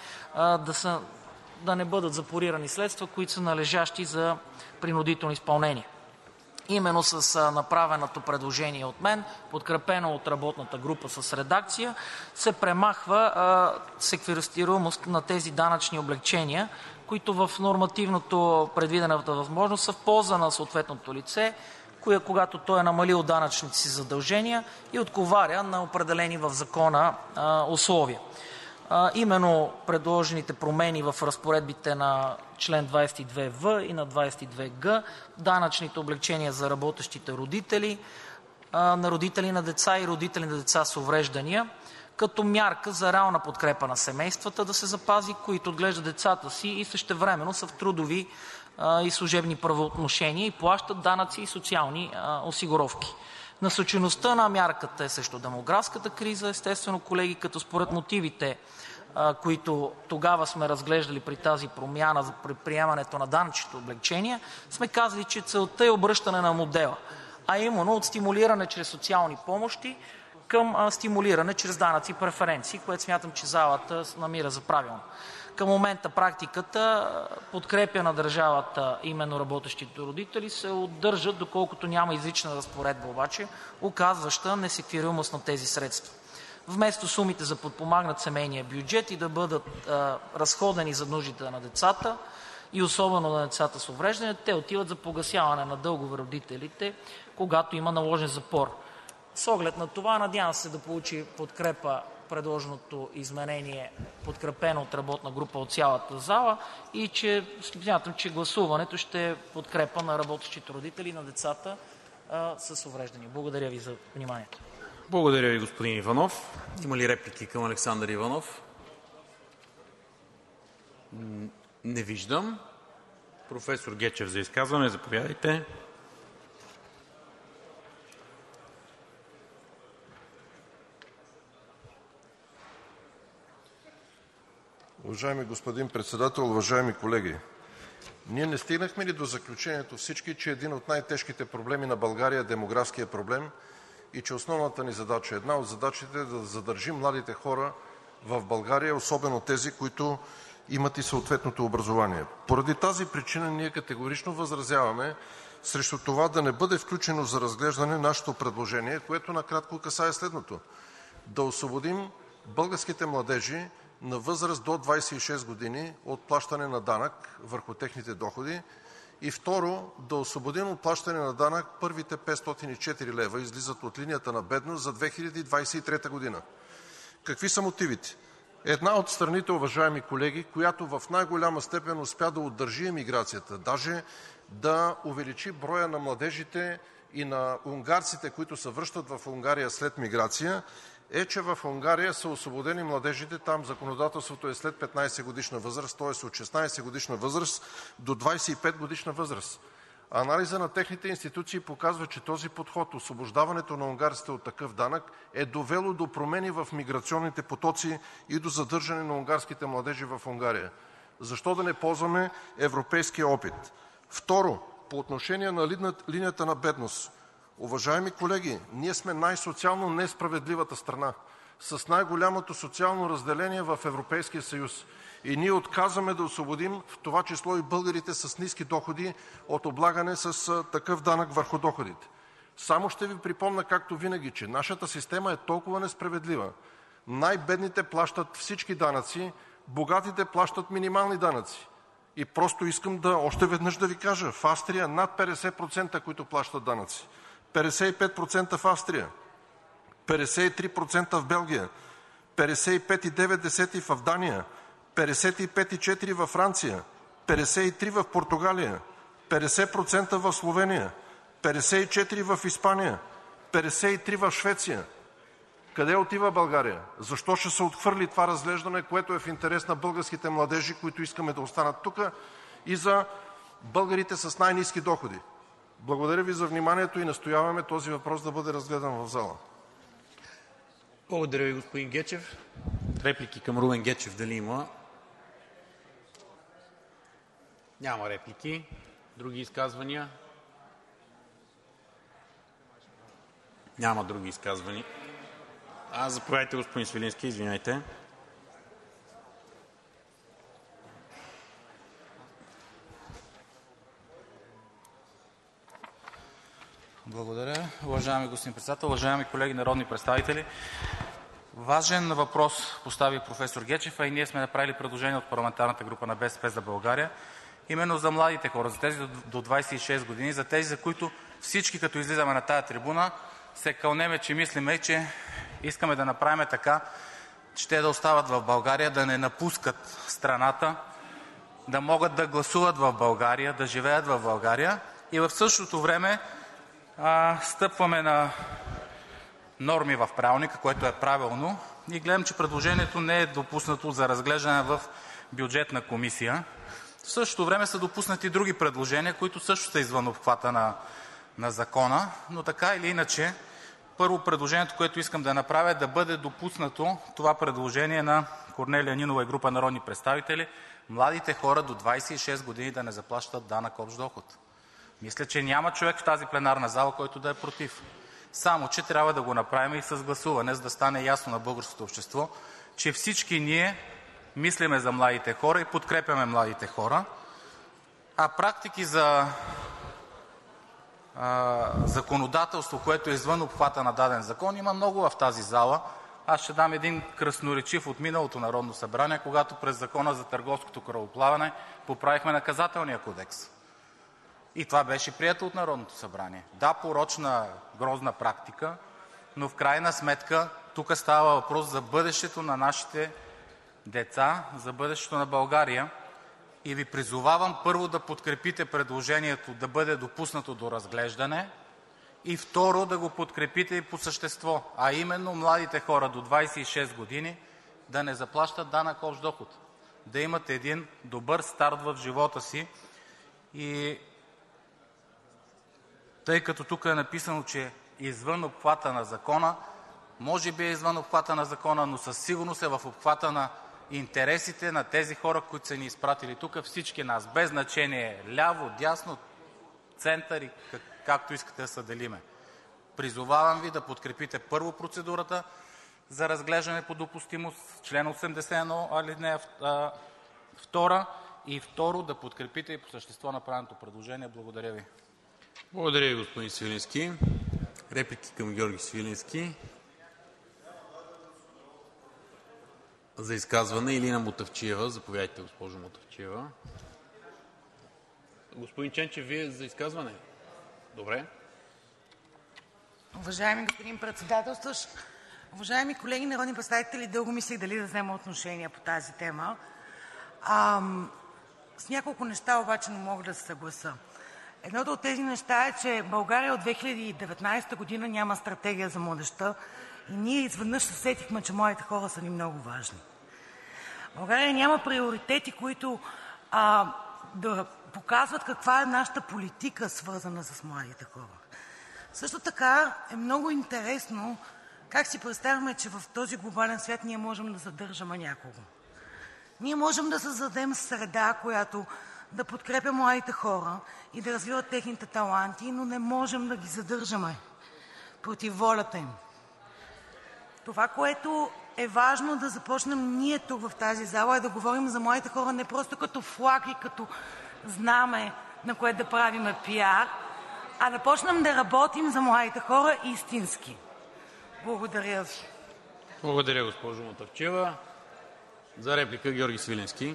да не бъдат запорирани средства, които са належащи за принудително изпълнение. Именно с направеното предложение от мен, подкрепено от работната група с редакция, се премахва секвестируемост на тези данъчни облекчения, които в нормативното предвидената възможност са в полза на съответното лице, когато той е намалил данъчните си задължения и отговаря на определени в закона условия. Именно предложените промени в разпоредбите на чл. 22в и на 22г, данъчните облекчения за работещите родители, на родители на деца и родители на деца с увреждания, като мярка за реална подкрепа на семействата да се запази, които отглеждат децата си и същевременно са в трудови и служебни правоотношения и плащат данъци и социални осигуровки. Насочеността на мярката е срещу демографската криза, естествено, колеги, като според мотивите, които тогава сме разглеждали при тази промяна, при приемането на данъчните облекчения, сме казали, че целта е обръщане на модела, а именно от стимулиране чрез социални помощи към стимулиране чрез данъци и преференции, което смятам, че залата намира за правилно. Към момента практиката подкрепя на държавата именно работещите родители се удържат, доколкото няма изрична разпоредба обаче, указваща несеквестируемост на тези средства. Вместо сумите да подпомагнат семейния бюджет и да бъдат разходени за нуждите на децата и особено на децата с увреждания, те отиват за погасяване на дългове родителите, когато има наложен запор. С оглед на това, надявам се да получи подкрепа предложеното изменение, подкрепено от работна група от цялата зала, и че смятам, че гласуването ще е подкрепа на работещите родители и на децата с увреждания. Благодаря ви за вниманието. Благодаря ви, господин Иванов. Има ли реплики към Александър Иванов? Не виждам. Професор Гечев за изказване, заповядайте. Уважаеми господин Председател, уважаеми колеги! Ние не стигнахме ли до заключението всички, че един от най-тежките проблеми на България е демографският проблем и че основната ни задача, една от задачите е да задържим младите хора в България, особено тези, които имат и съответното образование. Поради тази причина ние категорично възразяваме срещу това да не бъде включено за разглеждане нашето предложение, което накратко касае следното: да освободим българските младежи на възраст до 26 години от плащане на данък върху техните доходи и второ, да освободим от плащане на данък първите 504 лева, излизат от линията на бедност за 2023 година. Какви са мотивите? Една от страните, уважаеми колеги, която в най-голяма степен успя да удържи емиграцията, даже да увеличи броя на младежите и на унгарците, които се връщат в Унгария след миграция, е, че в Унгария са освободени младежите, там законодателството е след 15-годишна възраст, т.е. от 16-годишна възраст до 25-годишна възраст. Анализът на техните институции показва, че този подход, освобождаването на унгарците от такъв данък, е довело до промени в миграционните потоци и до задържане на унгарските младежи в Унгария. Защо да не ползваме европейския опит? Второ, по отношение на линията на бедност. Уважаеми колеги, ние сме най-социално несправедливата страна. с най-голямото социално разделение в Европейския съюз. И ние отказваме да освободим, в това число и българите с ниски доходи, от облагане с такъв данък върху доходите. Само ще ви припомня, както винаги, че нашата система е толкова несправедлива. Най-бедните плащат всички данъци, богатите плащат минимални данъци. И просто искам още веднъж да ви кажа, в Австрия над 50%, които плащат данъци. 55% в Австрия, 53% в Белгия, 55,9% в Дания, 55,4% във Франция, 53% в Португалия, 50% в Словения, 54% в Испания, 53% в Швеция. Къде отива България? Защо ще се отхвърли това разглеждане, което е в интерес на българските младежи, които искаме да останат тук, и за българите с най-ниски доходи? Благодаря ви за вниманието и настояваме този въпрос да бъде разгледан в зала. Благодаря ви, господин Гечев. Реплики към Румен Гечев дали има? Няма реплики. Други изказвания? Няма други изказвания. Заповядайте, господин Свиленски, извинявайте. Благодаря. Уважаеми господин Председател, уважаеми колеги народни представители! Важен въпрос постави професор Гечев, а и ние сме направили предложение от парламентарната група на БСП за България, именно за младите хора, за тези до 26 години, за тези, за които всички, като излизаме на тая трибуна, се кълнеме, че мислиме, че искаме да направим така, че те да остават в България, да не напускат страната, да могат да гласуват в България, да живеят в България и в същото време стъпваме на норми в Правилника, което е правилно, и гледам, че предложението не е допуснато за разглеждане в Бюджетна комисия. В същото време са допуснати други предложения, които също са извън обхвата на закона, но така или иначе, първо предложението, което искам да направя, е да бъде допуснато това предложение на Корнелия Нинова и група народни представители – младите хора до 26 години да не заплащат данък общ доход. Мисля, че няма човек в тази пленарна зала, който да е против. Само че трябва да го направим и с гласуване, за да стане ясно на българското общество, че всички ние мислиме за младите хора и подкрепяме младите хора. А практики за законодателство, което е извън обхвата на даден закон, има много в тази зала. Аз ще дам един красноречив от миналото Народно събрание, когато през Закона за търговското корабоплаване поправихме Наказателния кодекс. И това беше прието от Народното събрание. Да, порочна, грозна практика, но в крайна сметка тук става въпрос за бъдещето на нашите деца, за бъдещето на България. И ви призовавам първо да подкрепите предложението да бъде допуснато до разглеждане и второ да го подкрепите и по същество, а именно младите хора до 26 години да не заплащат данък общ доход, да имат един добър старт в живота си. И тъй като тук е написано, че е извън обхвата на закона, може би е извън обхвата на закона, но със сигурност е в обхвата на интересите на тези хора, които са ни изпратили тук, всички нас, без значение ляво, дясно, център и както искате да се делиме. Призовавам ви да подкрепите първо процедурата за разглеждане по допустимост, член 81, алинея 2, и второ да подкрепите и по същество направеното предложение. Благодаря ви. Благодаря ви, господин Свиленски. Реплики към Георги Свиленски? За изказване Илина Мутафчиева. Заповядайте, госпожо Мутафчиева. Господин Ченчев, Вие за изказване? Добре. Уважаеми господин Председателстващ, уважаеми колеги народни представители, дълго мислех дали да взема отношение по тази тема. С няколко неща обаче не мога да се съглася. Едното от тези неща е, че България от 2019 година няма стратегия за младежта и ние изведнъж се сетихме, че младите хора са ни много важни. България няма приоритети, които да показват каква е нашата политика, свързана с младите хора. Също така е много интересно как си представяме, че в този глобален свят ние можем да задържаме някого. Ние можем да създадем среда, която да подкрепя младите хора и да развиват техните таланти, но не можем да ги задържаме против волята им. Това, което е важно да започнем ние тук в тази зала, е да говорим за младите хора не просто като флаг и като знаме, на което да правим пиар, а да почнем да работим за младите хора истински. Благодаря ви. Благодаря, госпожо Мутафчиева. За реплика Георги Свиленски.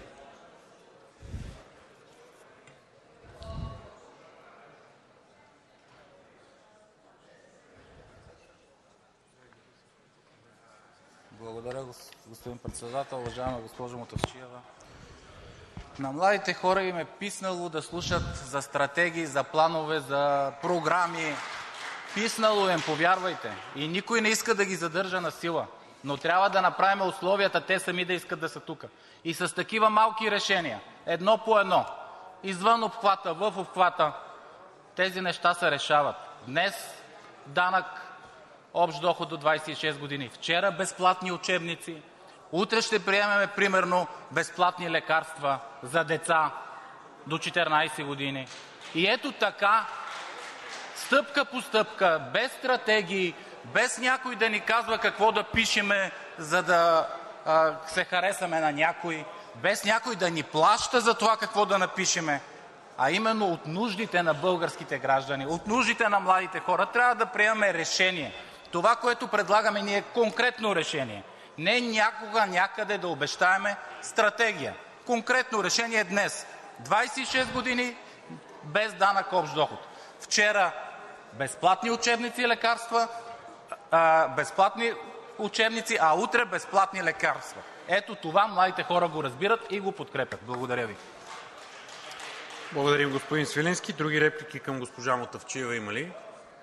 Благодаря, господин Председател. Уважаема госпожо Мутафчиева, на младите хора им е писнало да слушат за стратегии, за планове, за програми. Писнало им, повярвайте. И никой не иска да ги задържа насила. Но трябва да направим условията те сами да искат да са тук. И с такива малки решения, едно по едно, извън обхвата, в обхвата, тези неща се решават. Днес данък общ доход до 26 години. Вчера безплатни учебници. Утре ще приемем примерно безплатни лекарства за деца до 14 години. И ето така, стъпка по стъпка, без стратегии, без някой да ни казва какво да пишеме, за да се харесаме на някой, без някой да ни плаща за това какво да напишеме, а именно от нуждите на българските граждани, от нуждите на младите хора, трябва да приемаме решение. Това, което предлагаме ние, е конкретно решение. Не някога някъде да обещаеме стратегия. Конкретно решение днес. 26 години без данък общ доход. Вчера безплатни учебници и лекарства, безплатни учебници, а утре безплатни лекарства. Ето това младите хора го разбират и го подкрепят. Благодаря ви. Благодарим, господин Свиленски. Други реплики към госпожа Мутафчиева има ли?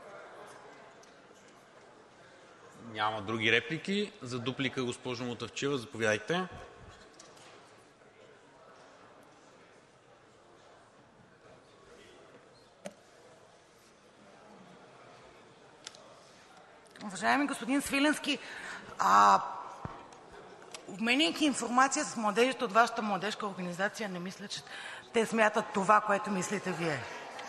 Няма други реплики. За дуплика, госпожо Мутафчиева, заповядайте. Уважаеми господин Свиленски, обменяйки информация с младежите от вашата младежка организация, не мисля, че те смятат това, което мислите Вие.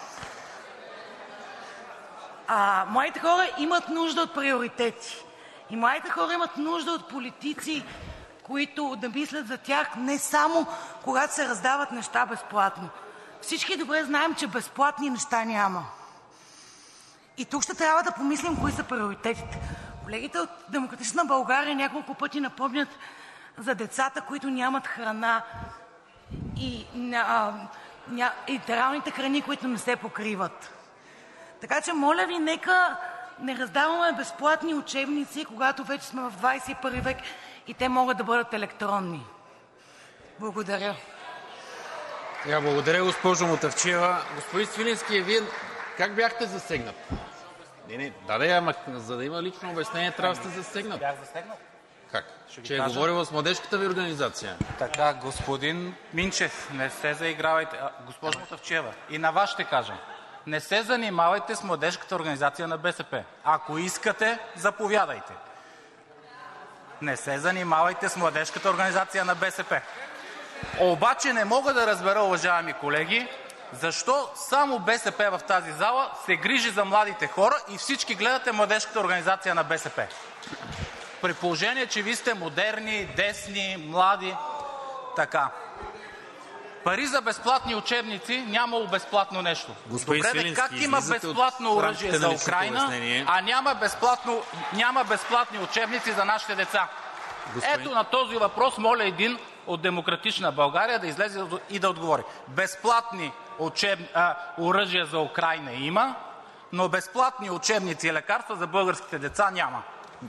Младите хора имат нужда от приоритети. И младите хора имат нужда от политици, които да мислят за тях не само когато се раздават неща безплатно. Всички добре знаем, че безплатни неща няма. И тук ще трябва да помислим кои са приоритетите. Колегите от „Демократична България“ няколко пъти напомнят за децата, които нямат храна и литералните храни, които не се покриват. Така че, моля ви, нека не раздаваме безплатни учебници, когато вече сме в 21 век и те могат да бъдат електронни. Благодаря. Благодаря, госпожо Мутафчиева. Господин Свиленски, Вие как бяхте засегнат? Ама за да има лично обяснение, трябва да сте засегнат. Бях засегнат. Как? Че е говорил с младежката ви организация. Така, господин Минчев, не се заигравайте. Госпожо Мутафчиева, и на вас ще кажа. Не се занимавайте с младежката организация на БСП. Ако искате, заповядайте. Не се занимавайте с младежката организация на БСП. Обаче не мога да разбера, уважаеми колеги, защо само БСП в тази зала се грижи за младите хора и всички гледате младежката организация на БСП. При положение, че Вие сте модерни, десни, млади. Така. Пари за безплатни учебници, нямало безплатно нещо. Добре, как има безплатно оръжие за Украйна, а няма безплатни учебници за нашите деца? Ето на този въпрос моля един от „Демократична България“ да излезе и да отговори. Безплатни оръжия за Украйна има, но безплатни учебници и лекарства за българските деца няма.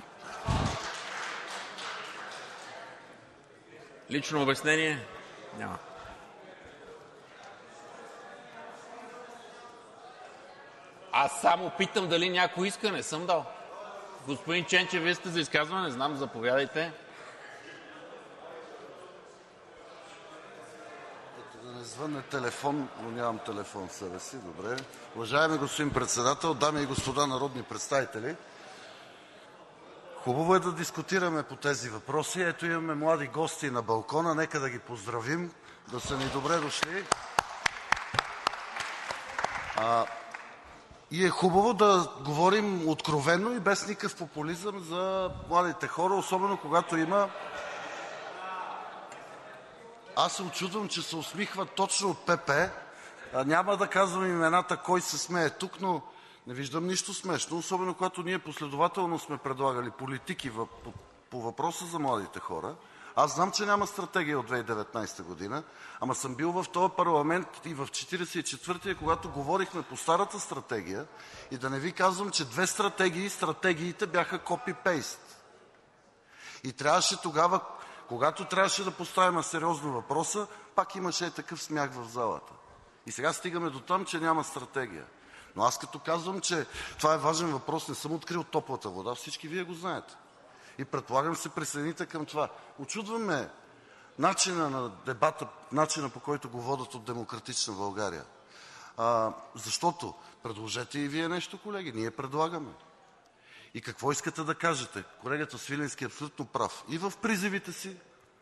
Лично обяснение? Няма. Аз само питам дали някой иска, не съм дал. Господин Ченчев, Вие сте за изказване, не знам, заповядайте. Като да не звънне телефон, но нямам телефон в себе си, добре. Уважаеми господин Председател, дами и господа народни представители! Хубаво е да дискутираме по тези въпроси. Ето имаме млади гости на балкона, нека да ги поздравим, да са ни добре дошли. И е хубаво да говорим откровено и без никакъв популизъм за младите хора, особено когато има... Аз се учудвам, че се усмихват точно от ПП. Няма да казвам имената кой се смее тук, но не виждам нищо смешно, особено когато ние последователно сме предлагали политики по въпроса за младите хора. Аз знам, че няма стратегия от 2019 година, ама съм бил в този парламент и в 44-тия, когато говорихме по старата стратегия, и да не ви казвам, че две стратегиите бяха копи-пейст. И трябваше тогава, когато трябваше да поставим сериозно въпроса, пак имаше такъв смях в залата. И сега стигаме до там, че няма стратегия. Но аз като казвам, че това е важен въпрос, не съм открил топлата вода, всички вие го знаете. И предполагам се присъедините към това. Очудваме начина на дебата, начина по който го водят от „Демократична България“. Защото предложете и вие нещо, колеги, ние предлагаме. И какво искате да кажете? Колегата Свиленски е абсолютно прав. И в призивите си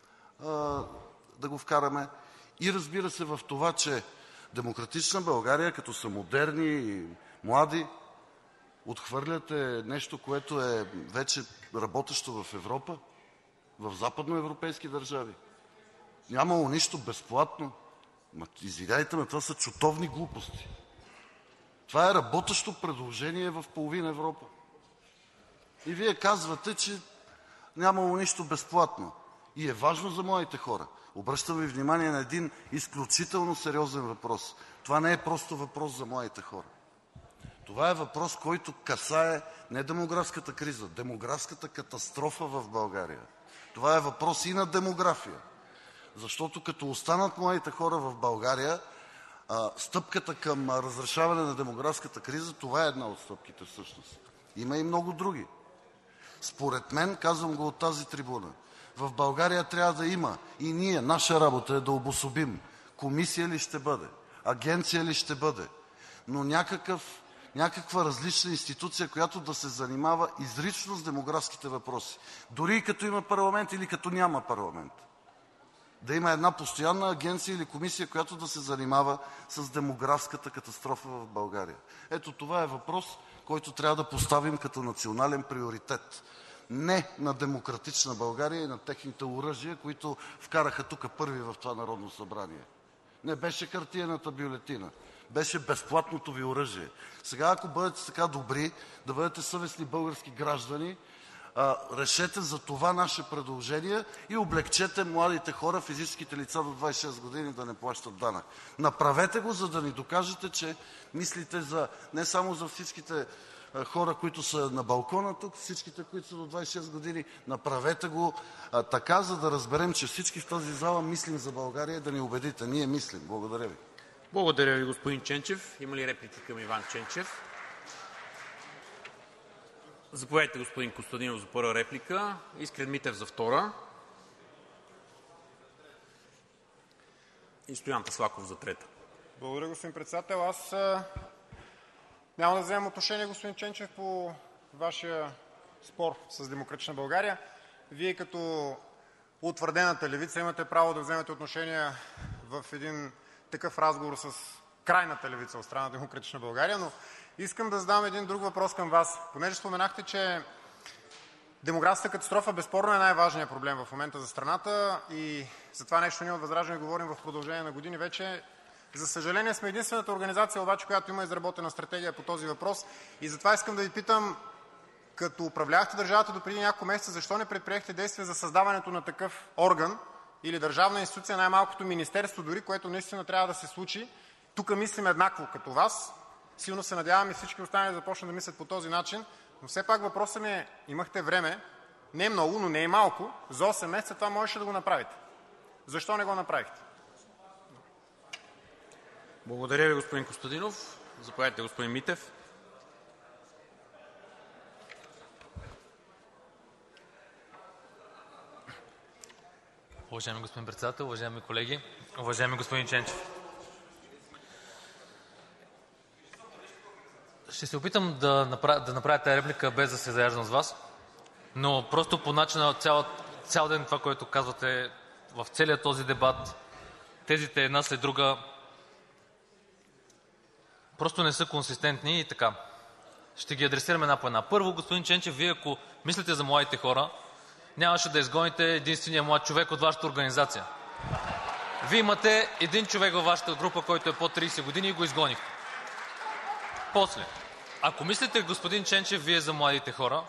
да го вкараме, и разбира се в това, че „Демократична България“, като са модерни и млади, отхвърляте нещо, което е вече работещо в Европа, в западноевропейски държави. Нямало нищо безплатно. Извинявайте, но това са чутовни глупости. Това е работещо предложение в половина Европа. И вие казвате, че нямало нищо безплатно. И е важно за младите хора. Обръщам ви внимание на един изключително сериозен въпрос. Това не е просто въпрос за младите хора. Това е въпрос, който касае не демографската криза, демографската катастрофа в България. Това е въпрос и на демография. Защото като останат младите хора в България, стъпката към разрешаване на демографската криза, това е една от стъпките всъщност. Има и много други. Според мен, казвам го от тази трибуна, в България трябва да има и ние, наша работа е да обособим комисия ли ще бъде, агенция ли ще бъде, но някаква различна институция, която да се занимава изрично с демографските въпроси. Дори и като има парламент или като няма парламент. Да има една постоянна агенция или комисия, която да се занимава с демографската катастрофа в България. Ето това е въпрос, който трябва да поставим като национален приоритет. Не на „Демократична България“ и на техните оръжия, които вкараха тук първи в това Народно събрание. Не беше хартиената бюлетина, беше безплатното ви оръжие. Сега, ако бъдете така добри да бъдете съвестни български граждани, решете за това наше предложение и облекчете младите хора, физическите лица до 26 години да не плащат данък. Направете го, за да ни докажете, че мислите не само за всичките хора, които са на балкона тук, всичките, които са до 26 години. Направете го така, за да разберем, че всички в тази зала мислим за България и да ни убедите. Ние мислим. Благодаря ви. Благодаря ви, господин Ченчев. Има ли реплики към Иван Ченчев? Заповядайте, господин Костадинов, за първа реплика. Искрен Митев за втора. И Стоян Таслаков за трета. Благодаря, господин Председател. Аз няма да вземам отношение, господин Ченчев, по Вашия спор с „Демократична България“. Вие като утвърдената левица имате право да вземете отношение в един такъв разговор с крайната левица от страна на „Демократична България“, но искам да задам един друг въпрос към Вас. Понеже споменахте, че демографската катастрофа безспорно е най-важният проблем в момента за страната и за това нещо ние от ВЪЗРАЖДАНЕ говорим в продължение на години вече. За съжаление сме единствената организация обаче, която има изработена стратегия по този въпрос, и затова искам да Ви питам: като управлявахте държавата допреди няколко месеца, защо не предприехте действия за създаването на такъв орган или държавна институция, най-малкото министерство дори, което наистина трябва да се случи? Тук мислим еднакво като Вас. Силно се надявам и всички останали да започнат да мислят по този начин, но все пак въпросът ми е: имахте време, не много, но не и малко, за 8 месеца това можеше да го направите. Защо не го направихте? Благодаря ви, господин Костадинов. Заповядайте, господин Митев. Уважаеми господин Председател, уважаеми колеги! Уважаеми господин Ченчев, ще се опитам да направя тази реплика, без да се заяждам с Вас, но просто по начина цял ден това, което казвате в целия този дебат, тезите една след друга просто не са консистентни и така. Ще ги адресираме една по една. Първо, господин Ченчев, Вие ако мислите за младите хора, нямаше да изгоните единствения млад човек от Вашата организация. Вие имате един човек във Вашата група, който е под 30 години и го изгонихте. После, ако мислите, господин Ченчев, Вие за младите хора,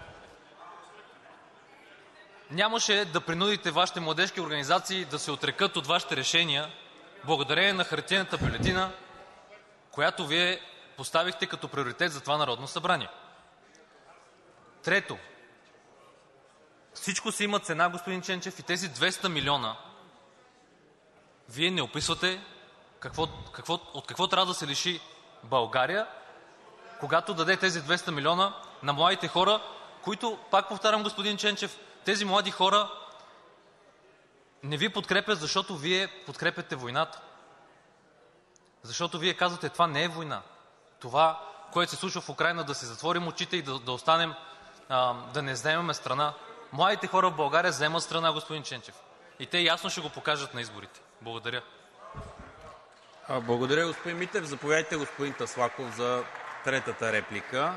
нямаше да принудите Вашите младежки организации да се отрекат от Вашите решения благодарение на хартиената бюлетина, която Вие поставихте като приоритет за това Народно събрание. Трето, всичко си има цена, господин Ченчев, и тези 200 милиона Вие не описвате от какво трябва да се лиши България, когато даде тези 200 милиона на младите хора, които, пак повтарям, господин Ченчев, тези млади хора не Ви подкрепят, защото Вие подкрепяте войната. Защото Вие казвате, това не е война. Това, което се случва в Украйна, да се затворим очите и да останем, да не вземем страна. Младите хора в България вземат страна, господин Ченчев. И те ясно ще го покажат на изборите. Благодаря. Благодаря, господин Митев. Заповядайте, господин Таслаков, за третата реплика.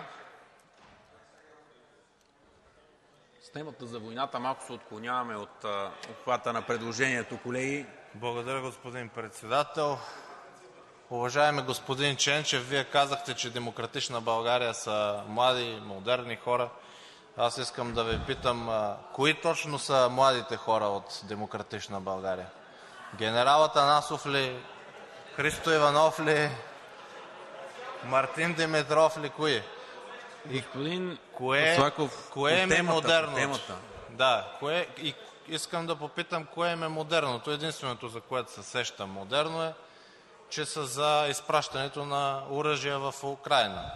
С темата за войната малко се отклоняваме от обхвата на предложението, колеги. Благодаря, господин Председател. Уважаеми господин Ченчев, Вие казахте, че „Демократична България“ са млади, модерни хора. Аз искам да Ви питам, кои точно са младите хора от „Демократична България“? Генерал Атанасов ли? Христо Иванов ли? Мартин Димитров ли? Кои? Господин Таслаков, кое е модерното? Да, искам да попитам кое е модерното. Единственото, за което се сещам модерно, е, че са за изпращането на оръжия в Украйна.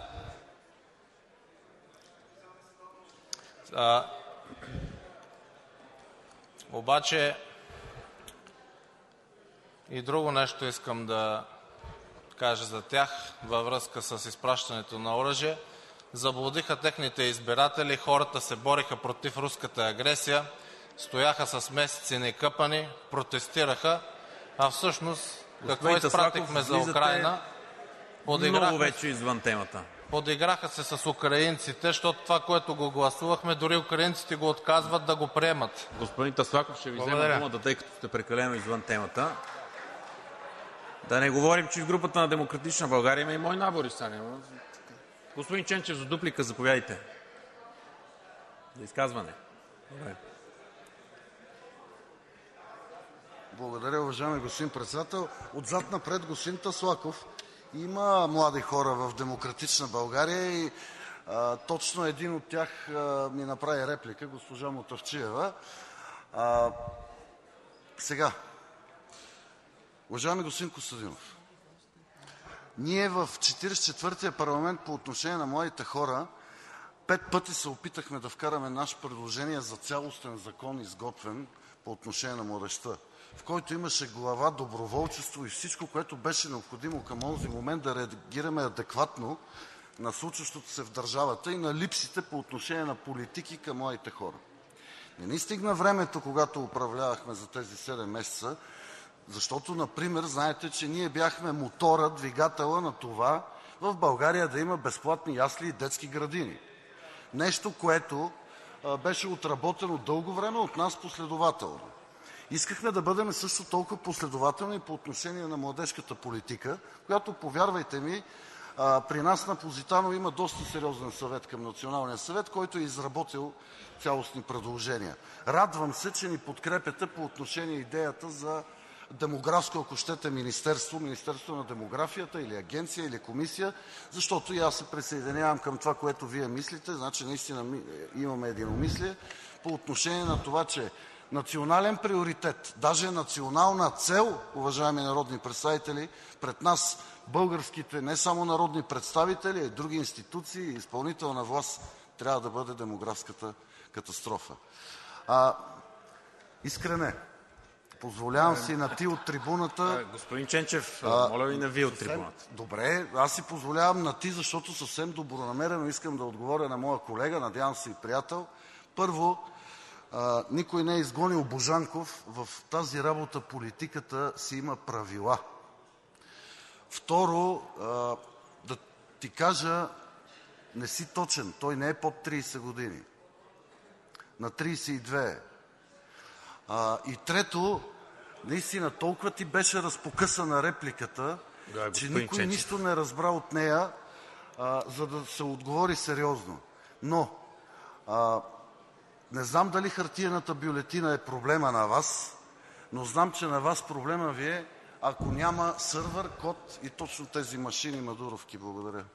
Обаче и друго нещо искам да кажа за тях във връзка с изпращането на оръжие. Заблудиха техните избиратели, хората се бориха против руската агресия, стояха с месеци некъпани, протестираха, а всъщност какво изпратихме за Украйна? Много вече извън темата. Подиграха се с украинците, защото това, което го гласувахме, дори украинците го отказват да го приемат. Господин Таслаков, ще ви взема думата, тъй като сте прекалено извън темата. Да не говорим, че в групата на „Демократична България“ има и мой набор. Господин Ченчев, за дуплика заповядайте. За изказване. Добре. Благодаря, уважаеми господин Председател. Отзад напред, господин Таслаков, има млади хора в „Демократична България“ и точно един от тях ми направи реплика, госпожа Мутафчиева. Сега, уважаеми господин Костадинов, ние в 44-тия парламент по отношение на младите хора 5 пъти се опитахме да вкараме наше предложение за цялостен закон, изготвен по отношение на младежта, в който имаше глава доброволчество и всичко, което беше необходимо към онзи момент да реагираме адекватно на случващото се в държавата и на липсите по отношение на политики към младите хора. Не ни стигна времето, когато управлявахме за тези 7 месеца, защото, например, знаете, че ние бяхме мотора, двигателя на това в България да има безплатни ясли и детски градини. Нещо, което беше отработено дълго време от нас последователно. Искахме да бъдем също толкова последователни по отношение на младежката политика, която, повярвайте ми, при нас на „Позитано“ има доста сериозен съвет към Националния съвет, който е изработил цялостни предложения. Радвам се, че ни подкрепяте по отношение идеята за демографско, ако щете, министерство на демографията или агенция, или комисия, защото и аз се присъединявам към това, което Вие мислите. Значи наистина имаме единомислие по отношение на това, че национален приоритет, даже национална цел, уважаеми народни представители, пред нас, българските не само народни представители, а и други институции и изпълнителна власт, трябва да бъде демографската катастрофа. Искрене, позволявам си на ти от трибуната... Господин Ченчев, моля ви на ви от трибуната. Добре, аз си позволявам на ти, защото съвсем добронамерено искам да отговоря на моя колега, надявам се и приятел. Първо, никой не е изгонил Божанков. В тази работа политиката си има правила. Второ, да ти кажа, не си точен. Той не е под 30 години. На 32 е. И трето, наистина толкова ти беше разпокъсана репликата, че никой нищо не разбра от нея, за да се отговори сериозно. Но не знам дали хартиената бюлетина е проблема на вас, но знам, че на вас проблема ви е, ако няма сървър, код и точно тези машини мадуровки. Благодаря.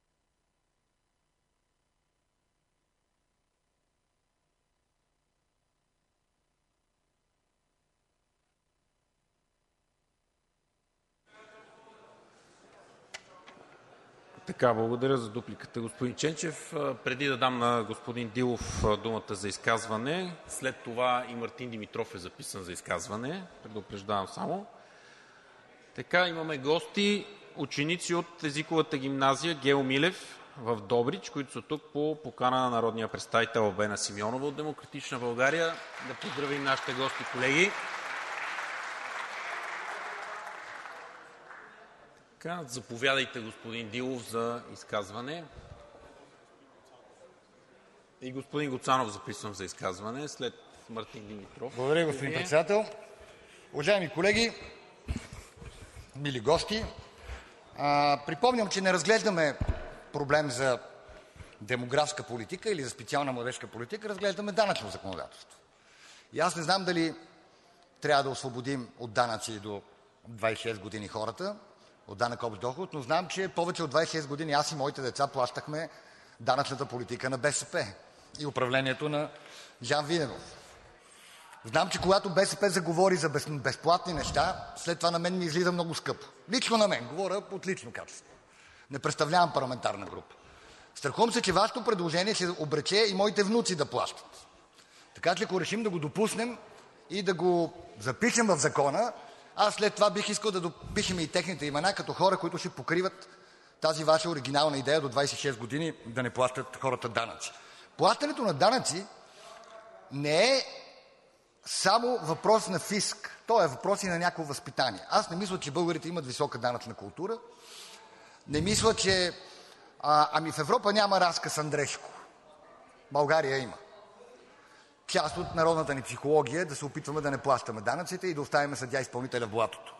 Така, благодаря за дупликата, господин Ченчев. Преди да дам на господин Дилов думата за изказване, след това и Мартин Димитров е записан за изказване. Предупреждавам само. Така, имаме гости, ученици от езиковата гимназия Гео Милев в Добрич, които са тук по покана на народния представител Албена Симеонова от „Демократична България“. Да поздравим нашите гости, колеги. Заповядайте, господин Дилов, за изказване. И господин Гуцанов записвам за изказване след Мартин Димитров. Благодаря, господин Председател. Уважаеми колеги, мили гости, припомням, че не разглеждаме проблем за демографска политика или за специална младежка политика, разглеждаме данъчно законодателство. И аз не знам дали трябва да освободим от данъци до 26 години хората, от данък общ доход, но знам, че повече от 26 години аз и моите деца плащахме данъчната политика на БСП и управлението на Жан Виденов. Знам, че когато БСП заговори за безплатни неща, след това на мен ми излиза много скъпо. Лично на мен, говоря от лично качество. Не представлявам парламентарна група. Страхувам се, че вашето предложение ще обрече и моите внуци да плащат. Така че ако решим да го допуснем и да го запишем в закона, аз след това бих искал да допишем и техните имена като хора, които ще покриват тази ваша оригинална идея до 26 години да не плащат хората данъци. Плащането на данъци не е само въпрос на фиск. То е въпрос и на някакво възпитание. Аз не мисля, че българите имат висока данъчна култура. Не мисля, че... в Европа няма разказ Андрешко. България има. Част от народната ни психология е да се опитваме да не плащаме данъците и да оставим съдия-изпълнителя в блатото.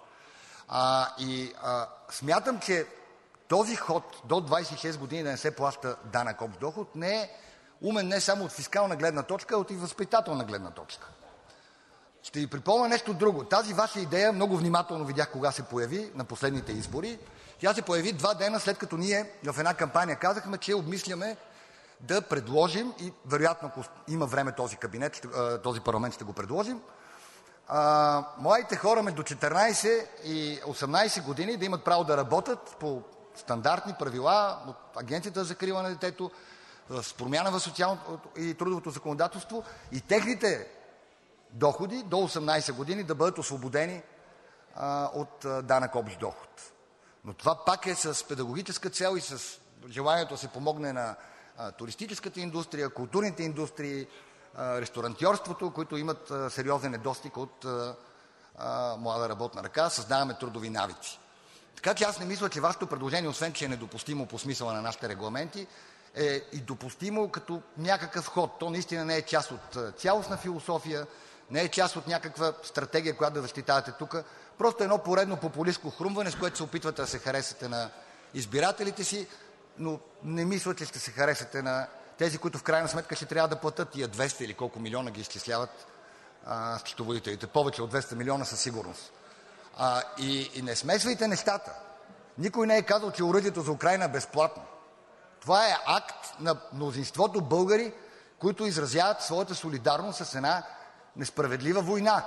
Смятам, че този ход до 26 години да не се плаща данък общ доход не е умен не само от фискална гледна точка, а от и възпитателна гледна точка. Ще ви припомня нещо друго. Тази ваша идея много внимателно видях кога се появи на последните избори. Тя се появи 2 дена след като ние в една кампания казахме, че обмисляме да предложим и вероятно, ако има време този кабинет, този парламент ще го предложим, младите хора между 14 и 18 години да имат право да работят по стандартни правила от Агенцията за закрила на детето, с промяна в социалното и трудовото законодателство и техните доходи до 18 години да бъдат освободени от данък общ доход. Но това пак е с педагогическа цел и с желанието да се помогне на туристическата индустрия, културните индустрии, ресторантьорството, които имат сериозен недостиг от млада работна ръка, създаваме трудови навици. Така че аз не мисля, че вашето предложение, освен че е недопустимо по смисъла на нашите регламенти, е и допустимо като някакъв ход. То наистина не е част от цялостна философия, не е част от някаква стратегия, която да защитавате тук. Просто едно поредно популистко хрумване, с което се опитвате да се харесате на избирателите си, но не мисля, че ще се харесате на тези, които в крайна сметка ще трябва да платят тия 200 или колко милиона ги изчисляват счетоводителите. Повече от 200 милиона със сигурност. И не смесвайте нещата. Никой не е казал, че оръжието за Украйна е безплатно. Това е акт на мнозинството българи, които изразяват своята солидарност с една несправедлива война.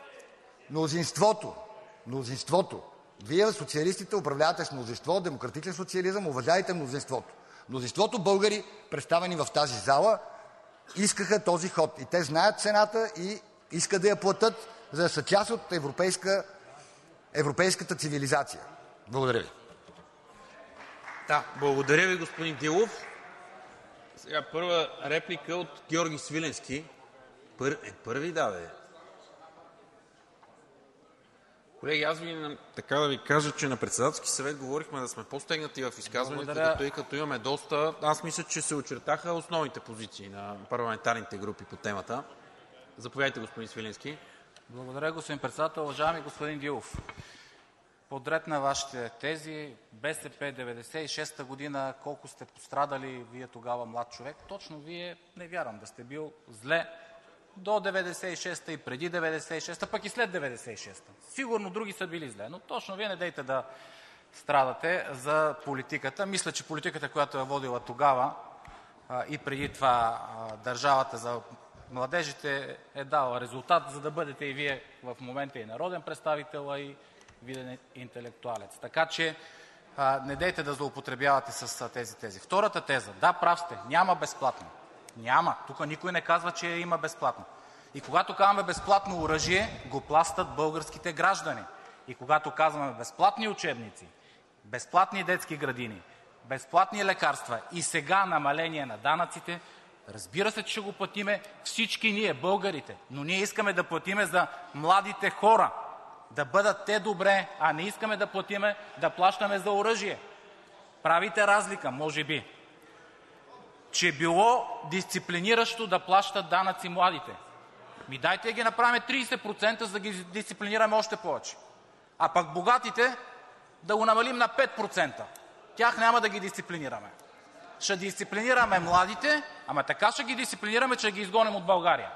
Мнозинството. Вие, социалистите, управлявате с мнозинство, демократичен социализъм, уважайте мнозинството. Мнозинството българи, представени в тази зала, искаха този ход. И те знаят цената и искат да я платят, за да са част от европейската цивилизация. Благодаря ви. Да, благодаря ви, господин Дилов. Сега първа реплика от Георги Свиленски. Първи даде. Колеги, аз така да ви кажа, че на председателски съвет говорихме да сме по-стегнати в изказванията, тъй като имаме доста. Аз мисля, че се очертаха основните позиции на парламентарните групи по темата. Заповядайте, господин Свиленски. Благодаря, господин Председател. Уважаеми господин Дилов, подред на Вашите тези, БСП 96-та година, колко сте пострадали, Вие тогава млад човек, точно Вие не вярвам да сте бил зле до 96-та и преди 96-та, пък и след 96-та. Сигурно други са били зле, но точно Вие не дейте да страдате за политиката. Мисля, че политиката, която е водила тогава и преди това държавата за младежите, е дала резултат, за да бъдете и Вие в момента и народен представител, и виден интелектуалец. Така че не дейте да злоупотребявате с тези тези. Втората теза. Да, прав сте. Няма безплатно. Няма. Тук никой не казва, че има безплатно. И когато казваме безплатно оръжие, го плащат българските граждани. И когато казваме безплатни учебници, безплатни детски градини, безплатни лекарства и сега намаление на данъците, разбира се, че ще го платиме всички ние, българите. Но ние искаме да платиме за младите хора, да бъдат те добре, а не искаме да платиме, да плащаме за оръжие. Правите разлика, може би, че било дисциплиниращо да плащат данъци младите. Дайте да ги направим 30%, за да ги дисциплинираме още повече. А пък богатите да го намалим на 5%. Тях няма да ги дисциплинираме. Ще дисциплинираме младите, ама така ще ги дисциплинираме, че ги изгоним от България.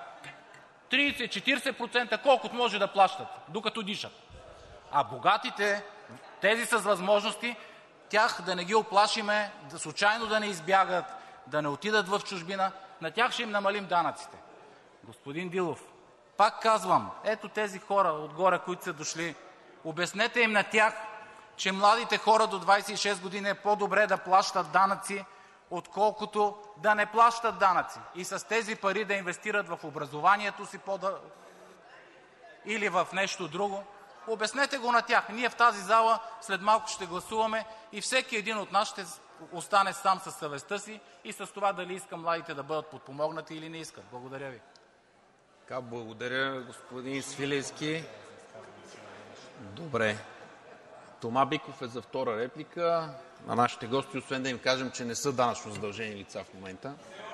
30-40%, колкото може да плащат, докато дишат. А богатите, тези с възможности, тях да не ги оплашиме, да случайно да не избягат, да не отидат в чужбина, на тях ще им намалим данъците. Господин Дилов, пак казвам, ето тези хора отгоре, които са дошли, обяснете им на тях, че младите хора до 26 години е по-добре да плащат данъци, отколкото да не плащат данъци. И с тези пари да инвестират в образованието си или в нещо друго. Обяснете го на тях. Ние в тази зала след малко ще гласуваме и всеки един от нас ще остане сам със съвестта си и с това дали иска младите да бъдат подпомогнати или не искат. Благодаря ви. Благодаря, господин Свиленски. Добре. Тома Биков е за втора реплика. На нашите гости, освен да им кажем, че не са данъчно задължени лица в момента.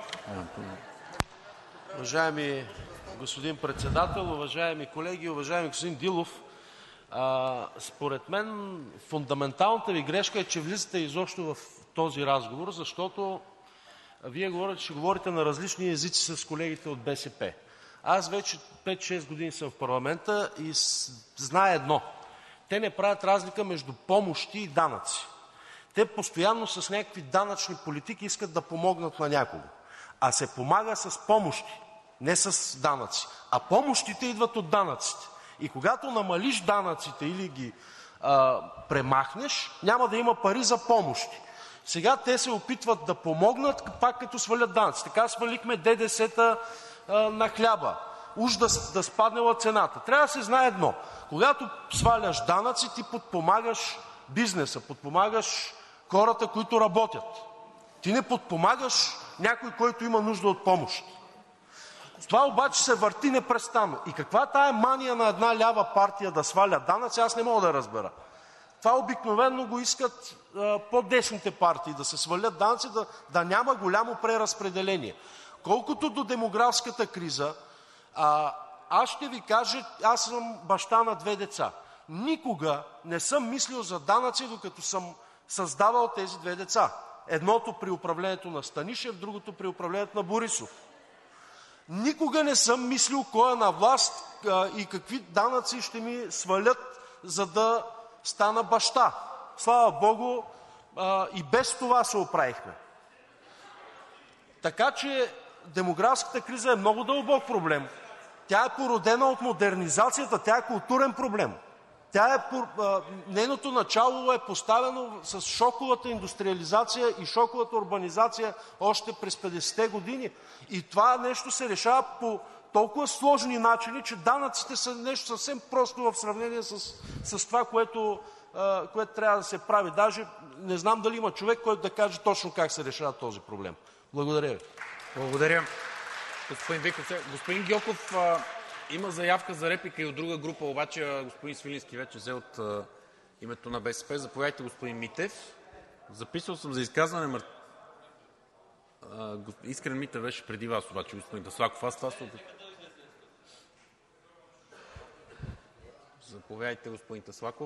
Уважаеми господин Председател, уважаеми колеги, уважаеми господин Дилов, според мен фундаменталната ви грешка е, че влизате изобщо в този разговор, защото Вие ще говорите на различни езици с колегите от БСП. Аз вече 5-6 години съм в парламента и зная едно. Те не правят разлика между помощи и данъци. Те постоянно с някакви данъчни политики искат да помогнат на някого. А се помага с помощи, не с данъци. А помощите идват от данъците. И когато намалиш данъците или ги премахнеш, няма да има пари за помощи. Сега те се опитват да помогнат, пак като свалят данъци. Така свалихме ДДС-та на хляба. Уж да спаднела цената. Трябва да се знае едно. Когато сваляш данъци, ти подпомагаш бизнеса, подпомагаш хората, които работят. Ти не подпомагаш някой, който има нужда от помощ. Това обаче се върти непрестанно. И каква е тая мания на една лява партия да сваля данъци, аз не мога да разбера. Това обикновено го искат по-десните партии, да се свалят данъци, да няма голямо преразпределение. Колкото до демографската криза, аз ще ви кажа, аз съм баща на 2 деца. Никога не съм мислил за данъци, докато съм създавал тези 2 деца. Едното при управлението на Станишев, другото при управлението на Борисов. Никога не съм мислил кой е на власт и какви данъци ще ми свалят, за да стана баща. Слава богу, и без това се оправихме. Така че демографската криза е много дълбок проблем. Тя е породена от модернизацията, тя е културен проблем. Нейното начало е поставено с шоковата индустриализация и шоковата урбанизация още през 50-те години. И това нещо се решава по толкова сложни начини, че данъците са нещо съвсем просто в сравнение с това, което трябва да се прави. Даже не знам дали има човек, който да каже точно как се решава този проблем. Благодаря ви. Благодаря. Господин Биков, господин Гьоков, Има заявка за реплика и от друга група, обаче господин Свиленски вече взе от името на БСП. Заповядайте, господин Митев. Записал съм за изказване. Искрен Митев беше преди вас, обаче, господин Таслаков. Заповядайте, господин Таслаков.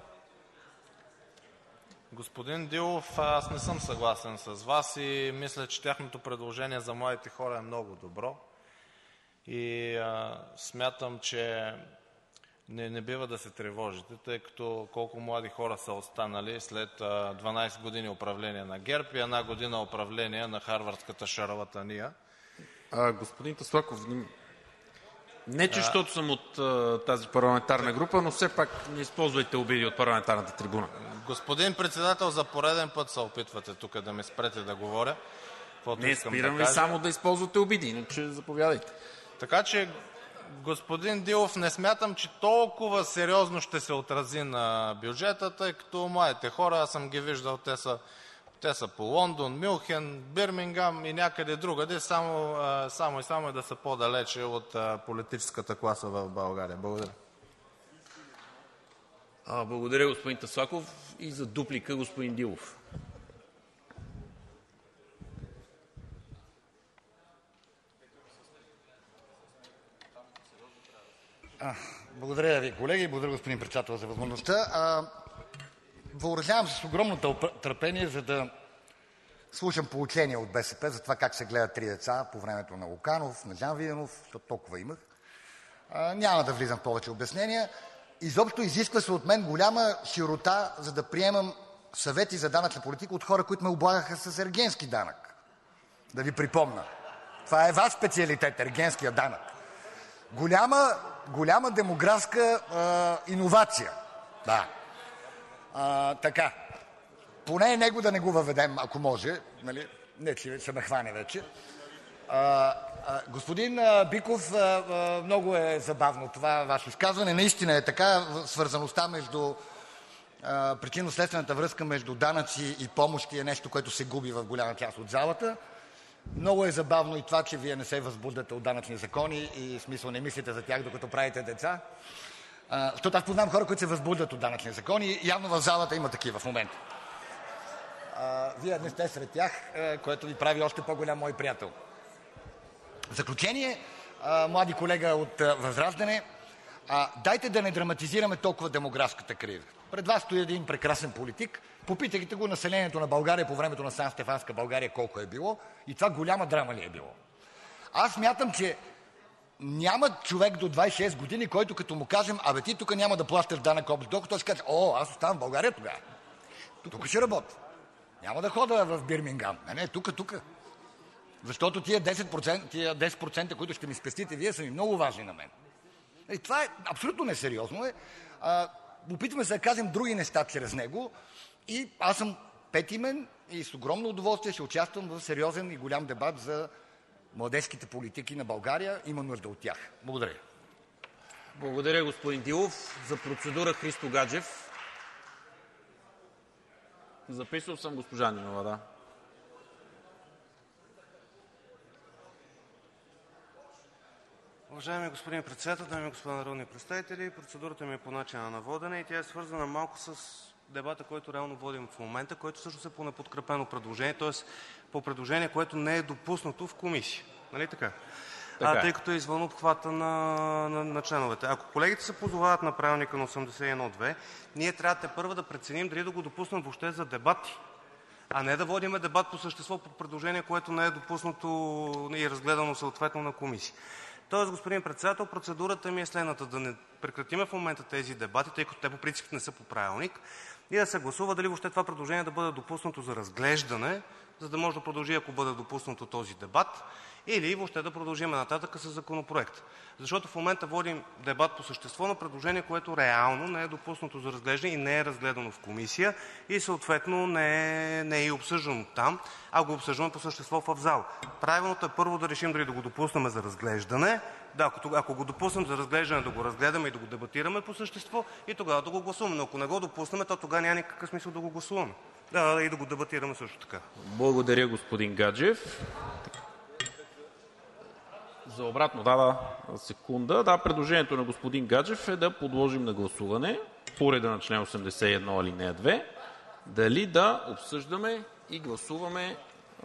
Господин Дилов, аз не съм съгласен с Вас и мисля, че тяхното предложение за младите хора е много добро. И смятам, че не бива да се тревожите, тъй като колко млади хора са останали след 12 години управление на ГЕРБ и една година управление на харвардската шарлатания. Господин Таслаков, не че защото съм от тази парламентарна група, но все пак не използвайте обиди от парламентарната трибуна. Господин председател, за пореден път се опитвате тук да ме спрете да говоря. Не спирам ви само да използвате обиди, иначе заповядайте. Така че, господин Дилов, не смятам, че толкова сериозно ще се отрази на бюджета, тъй като младите хора, аз съм ги виждал, те са по Лондон, Мюнхен, Бирмингам и някъде другаде, само е да са по-далече от политическата класа в България. Благодаря. Благодаря, господин Таслаков. И за дуплика, господин Дилов. Благодаря ви, колеги. Благодаря, господин председател, за възможността. Въоръжавам се с огромно търпение, за да слушам поучения от БСП за това как се гледат 3 деца по времето на Луканов, на Жан Виденов, защото толкова имах. Няма да влизам в повече обяснения. Изобщо изисква се от мен голяма широта, за да приемам съвети за данъчна политика от хора, които ме облагаха с ергенски данък. Да ви припомня. Това е ваш специалитет, ергенския данък. Голяма демографска иновация. Да. Така. Поне него да не го въведем, ако може. Нали? Не, че се ме хване вече. Господин Биков, много е забавно това ваше изказване. Наистина е така. Свързаността между причинно-следствената връзка между данъци и помощи е нещо, което се губи в голяма част от залата. Много е забавно и това, че вие не се възбуждате от данъчни закони и в смисъл не мислите за тях, докато правите деца. Защото аз познавам хора, които се възбуждат от данъчни закони и явно в залата има такива в момента. Вие не сте сред тях, което ви прави още по-голям мой приятел. В заключение, млади колега от ВЪЗРАЖДАНЕ, дайте да не драматизираме толкова демографската криза. Пред вас стои един прекрасен политик. Попитайте го населението на България по времето на Сан-Стефанска България колко е било и това голяма драма ли е било. Аз смятам, че няма човек до 26 години, който като му кажем, ти тук няма да плащаш данък общ доход, той ще каже, аз оставам в България тогава. Тук ще работя. Няма да хода в Бирмингам. Не, тук. Защото тия 10%, които ще ми спестите вие, са ми много важни на мен. И това е абсолютно несериозно. Опитваме се да кажем други неща чрез него и аз съм петимен и с огромно удоволствие ще участвам в сериозен и голям дебат за младежките политики на България. Има нужда от тях. Благодаря. Благодаря, господин Дилов. За процедура Христо Гаджев. Записал съм госпожа Нинова, да. Уважаеми господин председател, дами и господа народни представители, процедурата ми е по начина на водене и тя е свързана малко с дебата, който реално водим в момента, който всъщност е по неподкрепено предложение, т.е. по предложение, което не е допуснато в комисия. Нали така? Тъй като е извън обхвата на членовете. Ако колегите се позовават на правилника на 81.2, ние трябва тепърва да преценим дали да го допуснем въобще за дебати, а не да водим дебат по същество по предложение, което не е допуснато и разгледано съответно на комисия. Тоест, господин председател, процедурата ми е следната: да не прекратим в момента тези дебати, тъй като те по принцип не са по правилник, и да се гласува дали въобще това предложение да бъде допуснато за разглеждане, за да може да продължи, ако бъде допуснато този дебат, или въобще да продължим нататък с законопроект. Защото в момента водим дебат по същество на предложение, което реално не е допуснато за разглеждане и не е разгледано в комисия и съответно не е и обсъждано там, а го обсъждаме по същество в зала. Правилното е първо да решим дали да го допуснем за разглеждане. Да, ако го допуснем за разглеждане, да го разгледаме и да го дебатираме по същество и тогава да го гласуваме. Но ако не го допуснем, то тогава няма никакъв смисъл да го гласуваме. И да го дебатираме също така. Благодаря, господин Гаджев. За обратно, да, секунда. Да, предложението на господин Гаджев е да подложим на гласуване по реда на член 81, алинея 2, дали да обсъждаме и гласуваме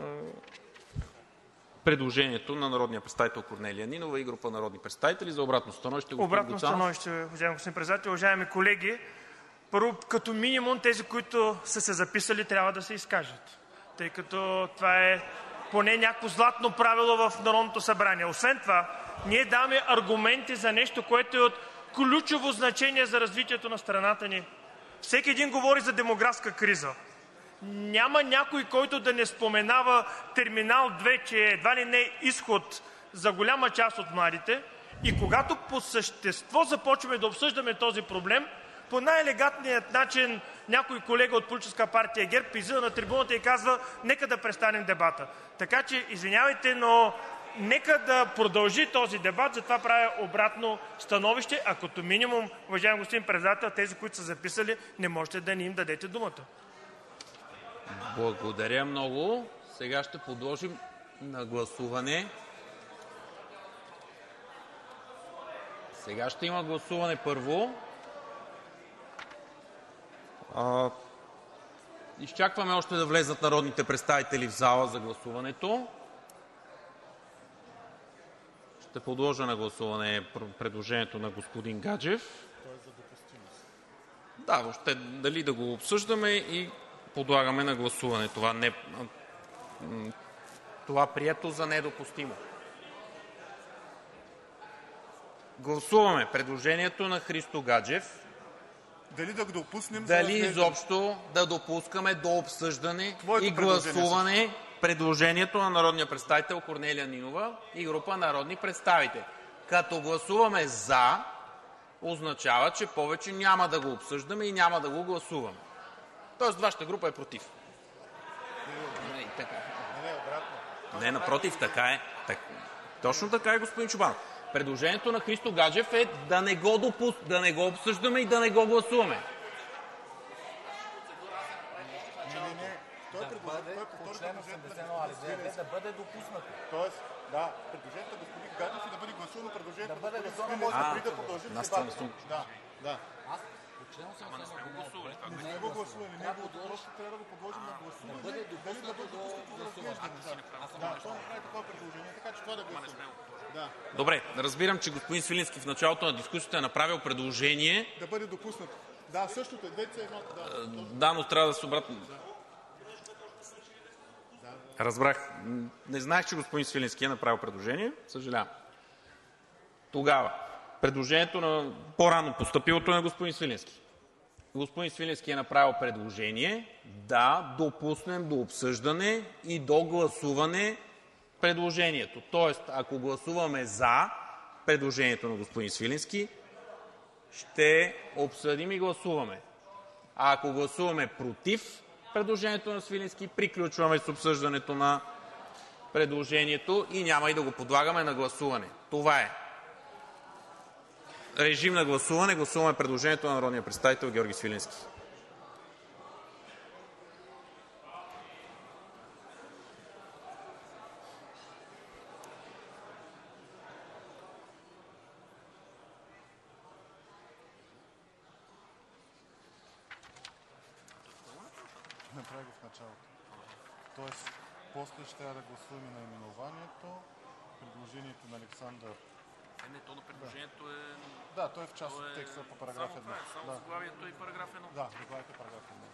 предложението на народния представител Корнелия Нинова и група народни представители. За обратно становище. Обратно становище, уважаеми господин председател. Уважаеми колеги, първо, като минимум тези, които са се записали, трябва да се изкажат, тъй като това е поне някакво златно правило в Народното събрание. Освен това, ние даваме аргументи за нещо, което е от ключово значение за развитието на страната ни. Всеки един говори за демографска криза. Няма някой, който да не споменава Терминал 2, че едва ли не е изход за голяма част от младите. И когато по същество започваме да обсъждаме този проблем, по най-елегантният начин някой колега от Политическа партия ГЕРБ излиза на трибуната и казва: нека да престанем дебата. Така че, извинявайте, но нека да продължи този дебат, затова правя обратно становище, а като минимум, уважаеми господин председател, тези, които са записали, не можете да ни им дадете думата. Благодаря много. Сега ще подложим на гласуване. Сега ще има гласуване първо. Изчакваме още да влезнат народните представители в зала за гласуването. Ще подложа на гласуване предложението на господин Гаджев. Да, въобще дали да го обсъждаме и подлагаме на гласуване. Това прието за недопустимо. Гласуваме предложението на Христо Гаджев. Дали да го допуснем? Дали изобщо да допускаме до обсъждане и гласуване предложението на народния представител Корнелия Нинова и група народни представители. Като гласуваме за, означава, че повече няма да го обсъждаме и няма да го гласуваме. Тоест вашата група е против. Не, напротив, така е. Точно така е, господин Чобанов. Предложението на Христо Гаджев е да не го обсъждаме и да не го гласуваме. Да бъде допуснато. Тоест, да, предложението на господин Гаджев и да бъде гласувано предложението на господин Свиленски преди да продължим дебата. Да. Ама не сме го гласували. Не сме го гласували. Ние просто трябва да го подложим на гласуване. Дали да бъде допуснато. Да, той направи такова предложение, така че това да гласуваме. Добре, разбирам, че господин Свиленски в началото на дискусията е направил предложение. Да бъде допуснато. Да, същото е. Двете едно. Да, но трябва да се обратно. Разбрах. Не знаех, че господин Свиленски е направил предложение. Съжалявам. Тогава, предложението на по-рано постъпилото на господин Свиленски. Господин Свиленски е направил предложение да допуснем до обсъждане и до гласуване предложението. Тоест, ако гласуваме за предложението на господин Свиленски, ще обсъдим и гласуваме. А ако гласуваме против предложението на Свиленски, приключваме с обсъждането на предложението и няма и да го подлагаме на гласуване. Това е. Режим на гласуване. Гласуваме предложението на народния представител Георги Свиленски. Направи го в началото. Тоест, после ще трябва да гласуваме наименованието, предложението на Александър. Не, то на предложението е... Да, той е в част от текста по параграф 1. Само заглавието и параграф 1. Да, заглавието е параграф 1.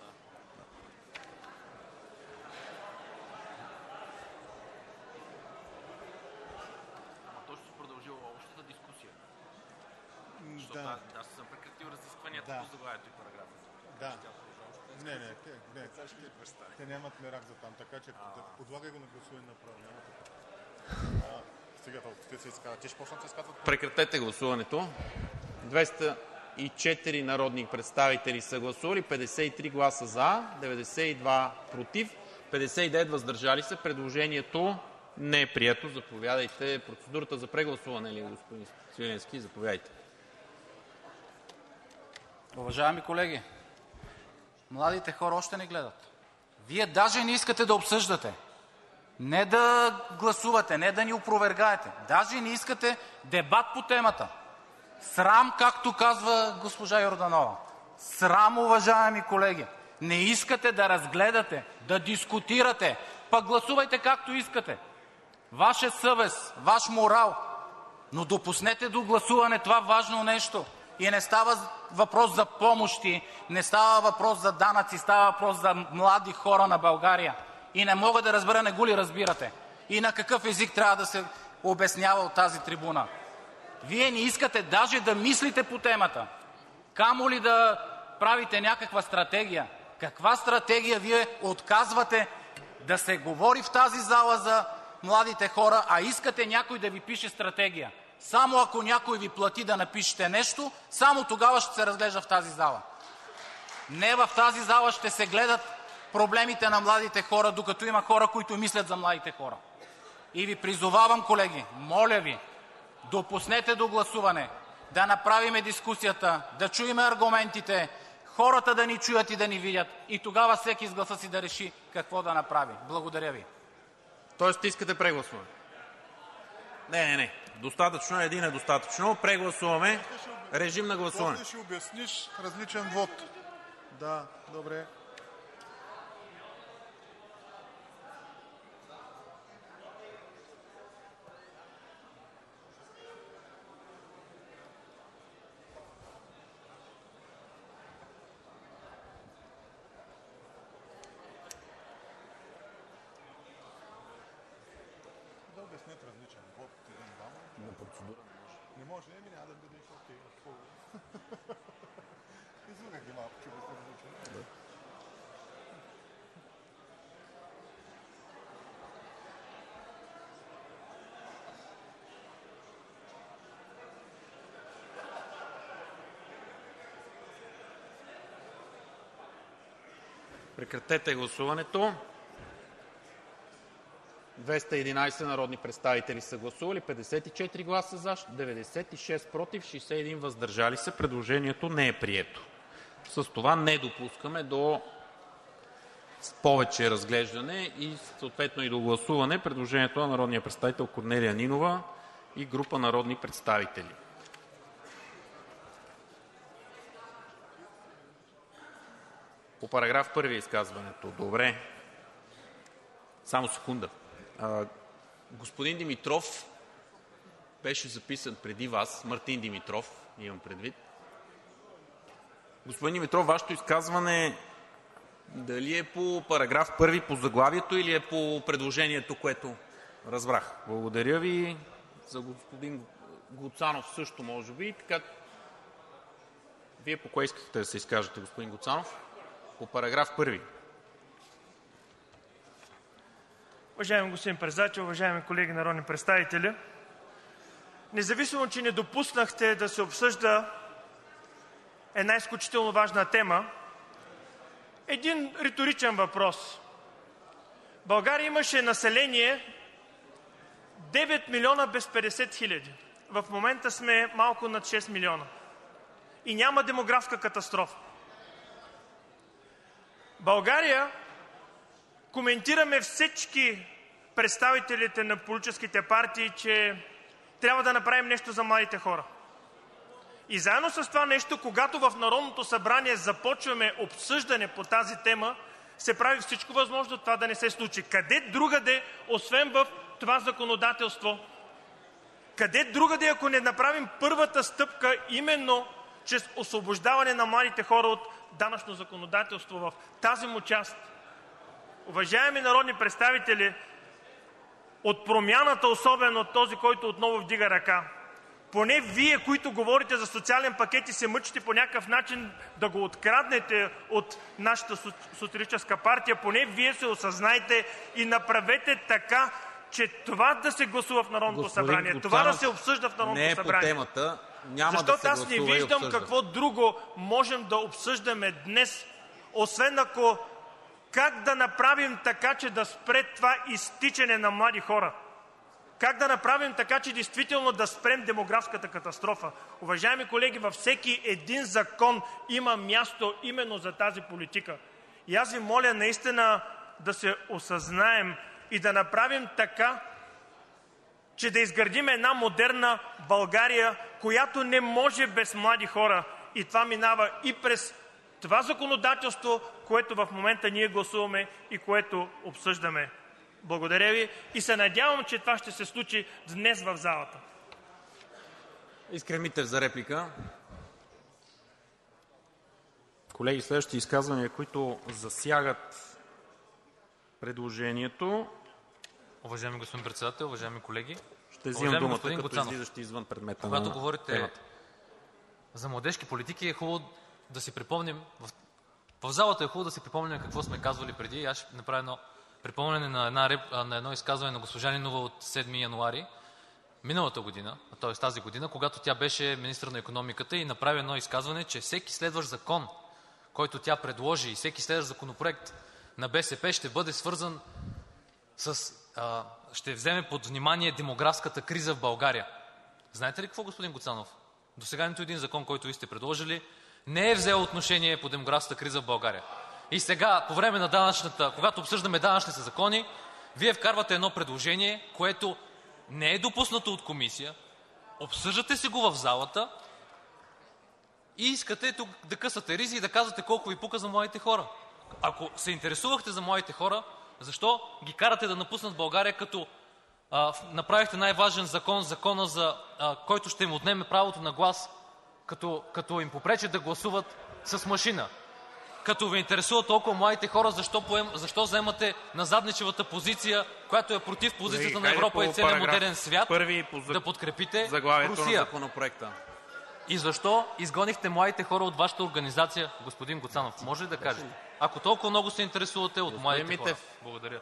Ама то ще се продължила общата дискусия. Защото аз съм прекратил разискванията по заглавието и параграф 1. Да. Не, те нямат мерак за там, така че подлагай го на гласуване направо. Сега те се изказват. Те ще почнат да се изказват. Прекратете гласуването. 204 народни представители са гласували, 53 гласа за, 92 против, 59 въздържали се. Предложението не е прието. Заповядайте. Процедурата за прегласуване ли, господин Свиленски? Заповядайте. Уважаеми колеги, младите хора още не гледат. Вие даже не искате да обсъждате. Не да гласувате, не да ни опровергаете. Даже не искате дебат по темата. Срам, както казва госпожа Йорданова. Срам, уважаеми колеги! Не искате да разгледате, да дискутирате, пък гласувайте както искате. Ваша съвест, ваш морал, но допуснете до гласуване това важно нещо. И не става въпрос за помощи, не става въпрос за данъци, става въпрос за млади хора на България. И не мога да разбера, не го ли разбирате? И на какъв език трябва да се обяснява от тази трибуна? Вие не искате даже да мислите по темата, камо ли да правите някаква стратегия. Каква стратегия? Вие отказвате да се говори в тази зала за младите хора, а искате някой да ви пише стратегия. Само ако някой ви плати да напишете нещо, само тогава ще се разглежда в тази зала. Не в тази зала ще се гледат проблемите на младите хора, докато има хора, които мислят за младите хора. И ви призовавам, колеги, моля ви, допуснете до гласуване, да направим дискусията, да чуем аргументите, хората да ни чуят и да ни видят и тогава всеки с гласа си да реши какво да направи. Благодаря ви. Тоест искате прегласуване? Не. Достатъчно, един е достатъчно. Прегласуваме. Режим на гласуване. После ще обясниш различен вот. Да, добре. Не може, няма да бъдеш окей. Излугах ги малко, че бъдеш различен. Прекратете гласуването. 211 народни представители са гласували, 54 гласа за, 96 против, 61 въздържали се. Предложението не е прието. С това не допускаме до повече разглеждане и съответно и до гласуване предложението на народния представител Корнелия Нинова и група народни представители. По параграф 1 изказването. Добре. Само секунда. Господин Димитров беше записан преди вас. Мартин Димитров, имам предвид. Господин Димитров, вашето изказване дали е по параграф 1 по заглавието или е по предложението, което разбрах? Благодаря ви. За господин Гуцанов също може би. Така... Вие по кое искахте да се изкажете, господин Гуцанов? По параграф 1. Уважаеми господин председател, уважаеми колеги народни представители! Независимо, че не допуснахте да се обсъжда една изключително важна тема, един риторичен въпрос. България имаше население 9 милиона без 50 хиляди. В момента сме малко над 6 милиона. И няма демографска катастрофа. България, коментираме всички представителите на политическите партии, че трябва да направим нещо за младите хора. И заедно с това нещо, когато в Народното събрание започваме обсъждане по тази тема, се прави всичко възможно това да не се случи. Къде другаде, освен в това законодателство? Къде другаде, ако не направим първата стъпка, именно чрез освобождаване на младите хора от данъчно законодателство в тази му част? Уважаеми народни представители, от Промяната, особено този, който отново вдига ръка, поне Вие, които говорите за социален пакет и се мъчите по някакъв начин да го откраднете от нашата социалистическа партия, поне Вие се осъзнайте и направете така, че това да се гласува в Народното събрание, това да се обсъжда в Народното събрание. Не е по темата, няма защото да се аз не виждам какво друго можем да обсъждаме днес, освен ако как да направим така, че да спре това изтичане на млади хора. Как да направим така, че действително да спрем демографската катастрофа. Уважаеми колеги, във всеки един закон има място именно за тази политика. И аз ви моля наистина да се осъзнаем и да направим така, че да изградим една модерна България, която не може без млади хора. И това минава и през това законодателство, което в момента ние гласуваме и което обсъждаме. Благодаря ви и се надявам, че това ще се случи днес в залата. Искрен Митев за реплика. Колеги, следващите изказвания, които засягат предложението. Уважаеми господин Председател, уважаеми колеги! Ще взимам думата като излизащи извън предмета на когато говорите темата за младежки политики, е хубаво да си припомним, в залата е хубаво да си припомним какво сме казвали преди. Аз ще направя едно припомняне на едно изказване на госпожа Нинова от 7 януари миналата година, т.е. тази година, когато тя беше министър на икономиката и направи едно изказване, че всеки следващ закон, който тя предложи, и всеки следващ законопроект на БСП ще бъде свързан ще вземе под внимание демографската криза в България. Знаете ли какво, господин Гуцанов? Досега нито един закон, който ви сте предложили, не е взел отношение по демографската криза в България. И сега, по време на когато обсъждаме данъчните закони, вие вкарвате едно предложение, което не е допуснато от комисия, обсъждате си го в залата и искате тук да късате ризи и да казвате колко ви пука за младите хора. Ако се интересувахте за младите хора, защо ги карате да напуснат България, като направихте най-важен закона, който ще им отнеме правото на глас, като им попречи да гласуват с машина? Като ви интересуват толкова младите хора, защо вземате назадничевата позиция, която е против позицията на Европа и целия модерен свят, да подкрепите Русия? И защо изгонихте младите хора от вашата организация, господин Гуцанов? Може ли да кажете? Ако толкова много се интересувате от младите хора. Благодаря.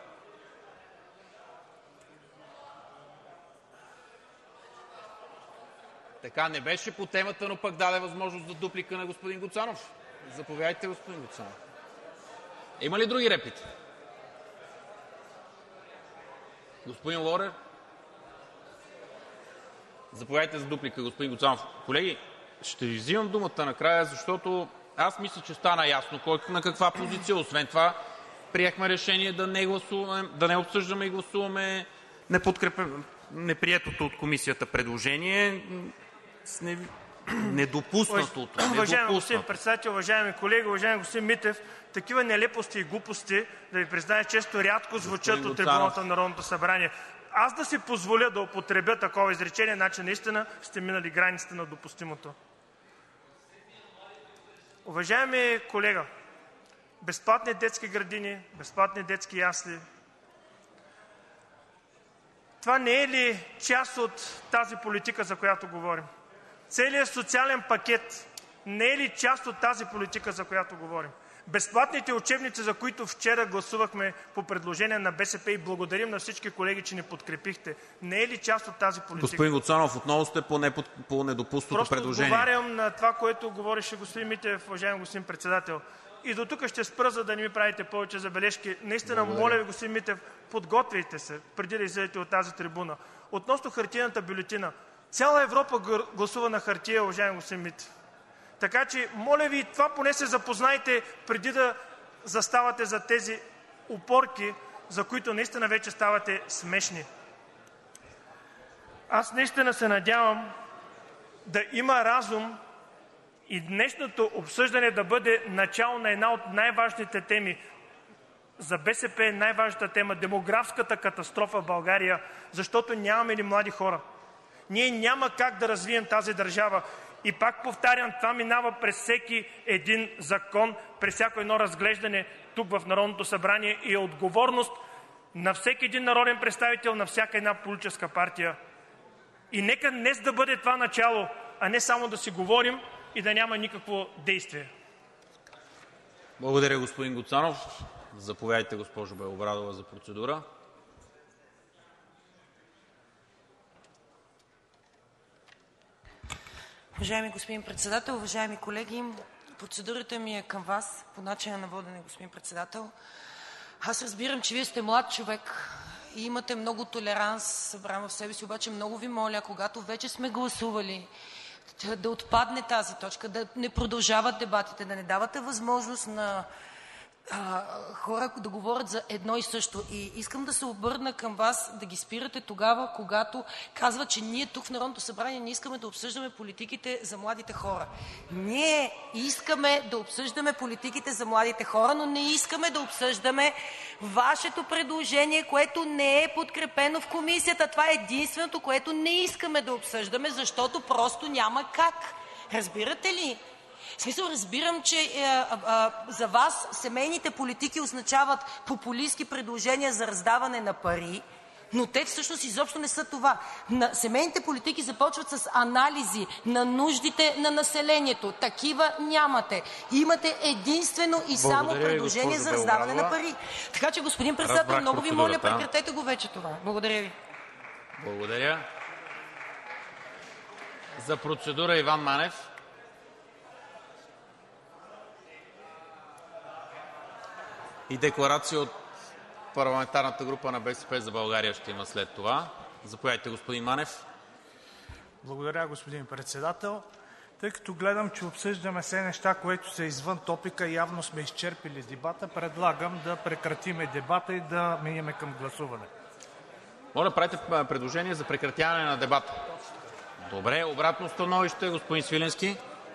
Така, не беше по темата, но пък даде възможност за дуплика на господин Гуцанов. Заповядайте, господин Гуцанов. Има ли други реплики? Господин Лорер? Заповядайте за дуплика, господин Гуцанов. Колеги, ще ви взимам думата накрая, защото аз мисля, че стана ясно кой на каква позиция. Освен това, приехме решение да не обсъждаме и гласуваме неприетото от комисията предложение. Недопуснатото. Уважаеми господин Председател, уважаеми колеги, уважаеми господин Митев, такива нелепости и глупости, да ви призная често, рядко звучат от трибуната на Народното събрание. Аз да си позволя да употребя такова изречение, значи наистина сте минали границите на допустимото. Уважаеми колега, безплатни детски градини, безплатни детски ясли, това не е ли част от тази политика, за която говорим? Целият социален пакет не е ли част от тази политика, за която говорим? Безплатните учебници, за които вчера гласувахме по предложение на БСП и благодарим на всички колеги, че ни подкрепихте, не е ли част от тази политика? Господин Гуцанов, отново сте по недопустното предложение. Просто отговарям на това, което говореше господин Митев, уважаеми господин Председател. И до тук ще спра, за да не ми правите повече забележки. Наистина, моля ви, господин Митев, подготвяйте се, преди да излезете от тази трибуна. Относно хартиената бюлетина. Цяла Европа гласува на хартия, уважаеми господин Митев. Така че, моля ви, това поне се запознайте, преди да заставате за тези опорки, за които наистина вече ставате смешни. Аз наистина се надявам да има разум и днешното обсъждане да бъде начало на една от най-важните теми. За БСП е най-важната тема – демографската катастрофа в България, защото нямаме ли млади хора? Ние няма как да развием тази държава. И пак повтарям, това минава през всеки един закон, през всяко едно разглеждане тук в Народното събрание и е отговорност на всеки един народен представител, на всяка една политическа партия. И нека днес да бъде това начало, а не само да си говорим и да няма никакво действие. Благодаря, господин Гуцанов. Заповядайте, госпожо Белобрадова, за процедура. Уважаеми господин Председател, уважаеми колеги! Процедурата ми е към Вас по начина на водене, господин Председател. Аз разбирам, че Вие сте млад човек и имате много толеранс събран в себе си, обаче много Ви моля, когато вече сме гласували, да отпадне тази точка, да не продължават дебатите, да не давате възможност на хора да говорят за едно и също. И искам да се обърна към вас да ги спирате тогава, когато казват, че ние тук в Народното събрание не искаме да обсъждаме политиките за младите хора. Ние искаме да обсъждаме политиките за младите хора, но не искаме да обсъждаме вашето предложение, което не е подкрепено в комисията. Това е единственото, което не искаме да обсъждаме, защото просто няма как. Разбирате ли? В смисъл, разбирам, че за вас семейните политики означават популистки предложения за раздаване на пари, но те всъщност изобщо не са това. Семейните политики започват с анализи на нуждите на населението. Такива нямате. Имате единствено и само предложение за раздаване на пари. Така че, господин председател, много ви моля, прекратете го вече това. Благодаря ви. Благодаря. За процедура Иван Манев. И декларация от парламентарната група на БСП за България ще има след това. Заповядайте, господин Манев. Благодаря, господин председател. Тъй като гледам, че обсъждаме все неща, които са извън топика, явно сме изчерпили дебата, предлагам да прекратиме дебата и да минем към гласуване. Моля, правите предложение за прекратяване на дебата. Добре, обратно становище, господин Свиленски.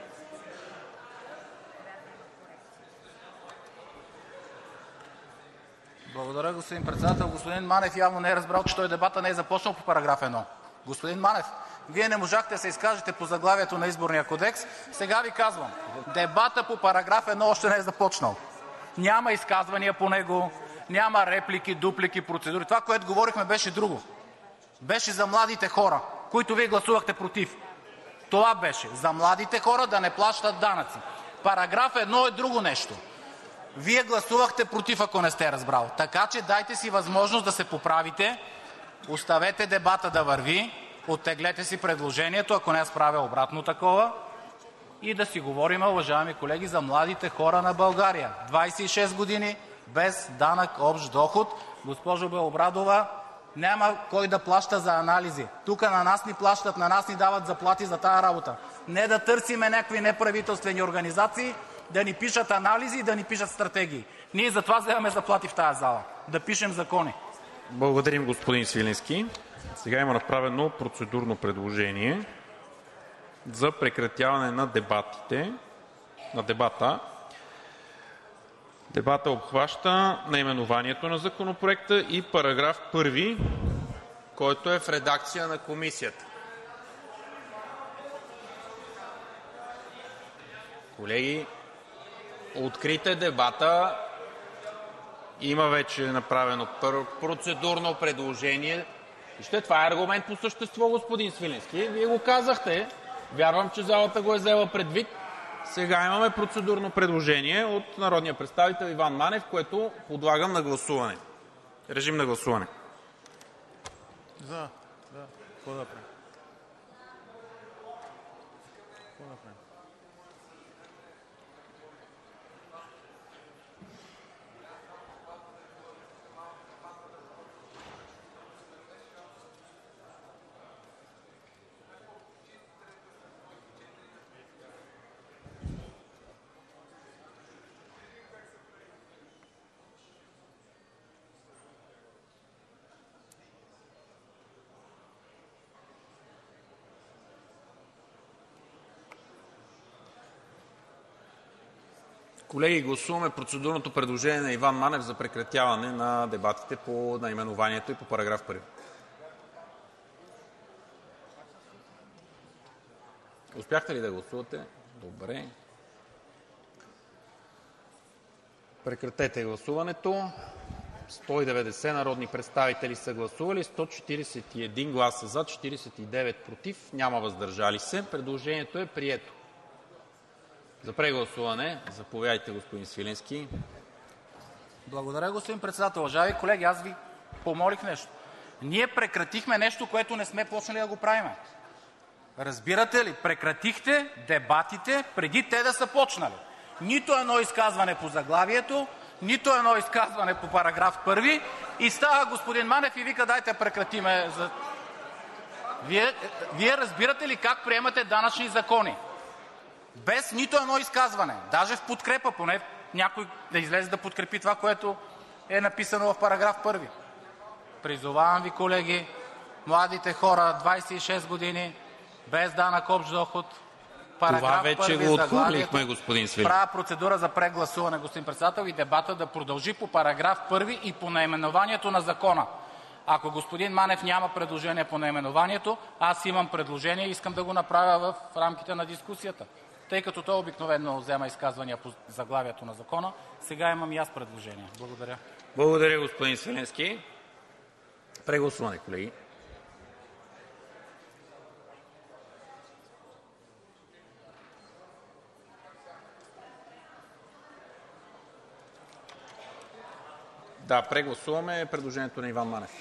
Благодаря, господин председател. Господин Манев явно не е разбрал, че той дебата не е започнал по параграф 1. Господин Манев, Вие не можахте да се изкажете по заглавието на Изборния кодекс. Сега ви казвам, дебата по параграф 1 още не е започнал. Няма изказвания по него, няма реплики, дуплики, процедури. Това, което говорихме, беше друго. Беше за младите хора, които Вие гласувахте против. Това беше. За младите хора да не плащат данъци. Параграф 1 е друго нещо. Вие гласувахте против, ако не сте разбрал. Така че дайте си възможност да се поправите, оставете дебата да върви, оттеглете си предложението, ако не аз правя обратно такова, и да си говорим, уважаеми колеги, за младите хора на България. 26 години без данък общ доход. Госпожо Белобрадова, няма кой да плаща за анализи. Тук на нас ни плащат, на нас ни дават заплати за тази работа. Не да търсиме някакви неправителствени организации да ни пишат анализи и да ни пишат стратегии. Ние затова вземаме заплати в тази зала. Да пишем закони. Благодарим, господин Свиленски. Сега има направено процедурно предложение за прекратяване на дебата. Дебата обхваща наименованието на законопроекта и параграф 1, който е в редакция на комисията. Колеги, открийте дебата. Има вече направено процедурно предложение. Вижте, това е аргумент по същество, господин Свиленски. Вие го казахте. Вярвам, че залата го е взела предвид. Сега имаме процедурно предложение от народния представител Иван Манев, което подлагам на гласуване. Режим на гласуване. Какво да правим? Колеги, гласуваме процедурното предложение на Иван Манев за прекратяване на дебатите по наименованието и по параграф 1. Успяхте ли да гласувате? Добре. Прекратете гласуването. 190 народни представители са гласували, 141 гласа за, 49 против, няма въздържали се. Предложението е прието. За прегласуване заповядайте, господин Свиленски. Благодаря, господин председател. Уважаеми колеги, аз ви помолих нещо. Ние прекратихме нещо, което не сме почнали да го правим. Разбирате ли? Прекратихте дебатите преди те да са почнали. Нито едно изказване по заглавието, нито едно изказване по параграф 1 и става господин Манев и вика: дайте прекратиме. Вие разбирате ли как приемате данъчни закони? Без нито едно изказване, даже в подкрепа, поне някой да излезе да подкрепи това, което е написано в параграф 1. Призовавам ви, колеги, младите хора, 26 години, без данък общ доход, параграф 1. Това вече го отхвърлихме, господин Свиленски. Правя процедура за прегласуване, господин председател, и дебата да продължи по параграф 1 и по наименованието на закона. Ако господин Манев няма предложение по наименованието, аз имам предложение и искам да го направя в рамките на дискусията. Тъй като той обикновено взема изказвания по заглавието на закона, сега имам и аз предложение. Благодаря. Благодаря, господин Свиленски. Прегласуване, колеги. Да, прегласуваме предложението на Иван Манев.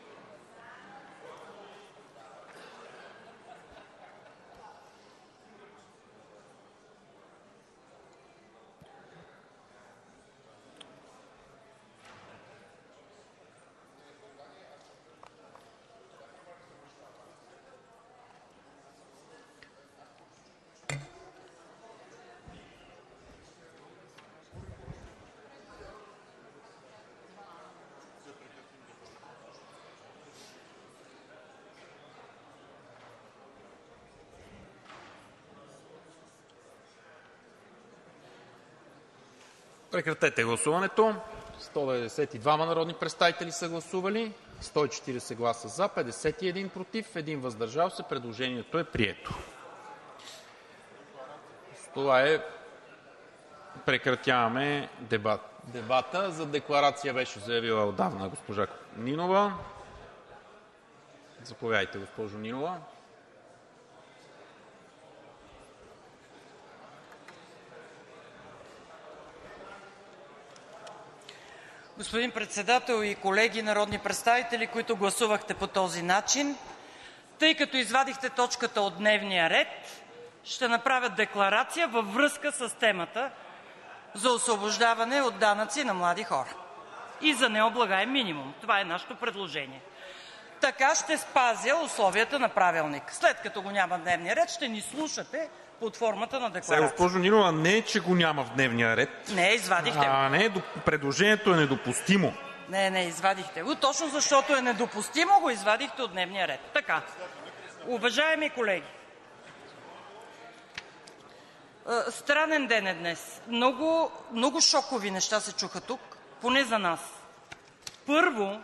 Прекратете гласуването. 192 народни представители са гласували, 140 гласа за, 51 против, 1 въздържал се. Предложението е прието. С това прекратяваме дебата. За декларация беше заявила отдавна госпожа Нинова. Заповядайте, госпожо Нинова. Господин Председател и колеги народни представители, които гласувахте по този начин, тъй като извадихте точката от дневния ред, ще направя декларация във връзка с темата за освобождаване от данъци на млади хора и за необлагаем минимум. Това е нашето предложение. Така ще спазя условията на Правилника. След като го няма в дневния ред, ще ни слушате под формата на декларация. Сега, госпожо Нинова, не е, че го няма в дневния ред. Не, извадихте го. Не, предложението е недопустимо. Не, извадихте го. Точно защото е недопустимо, го извадихте от дневния ред. Така. Уважаеми колеги, странен ден е днес. Много шокови неща се чуха тук, поне за нас. Първо,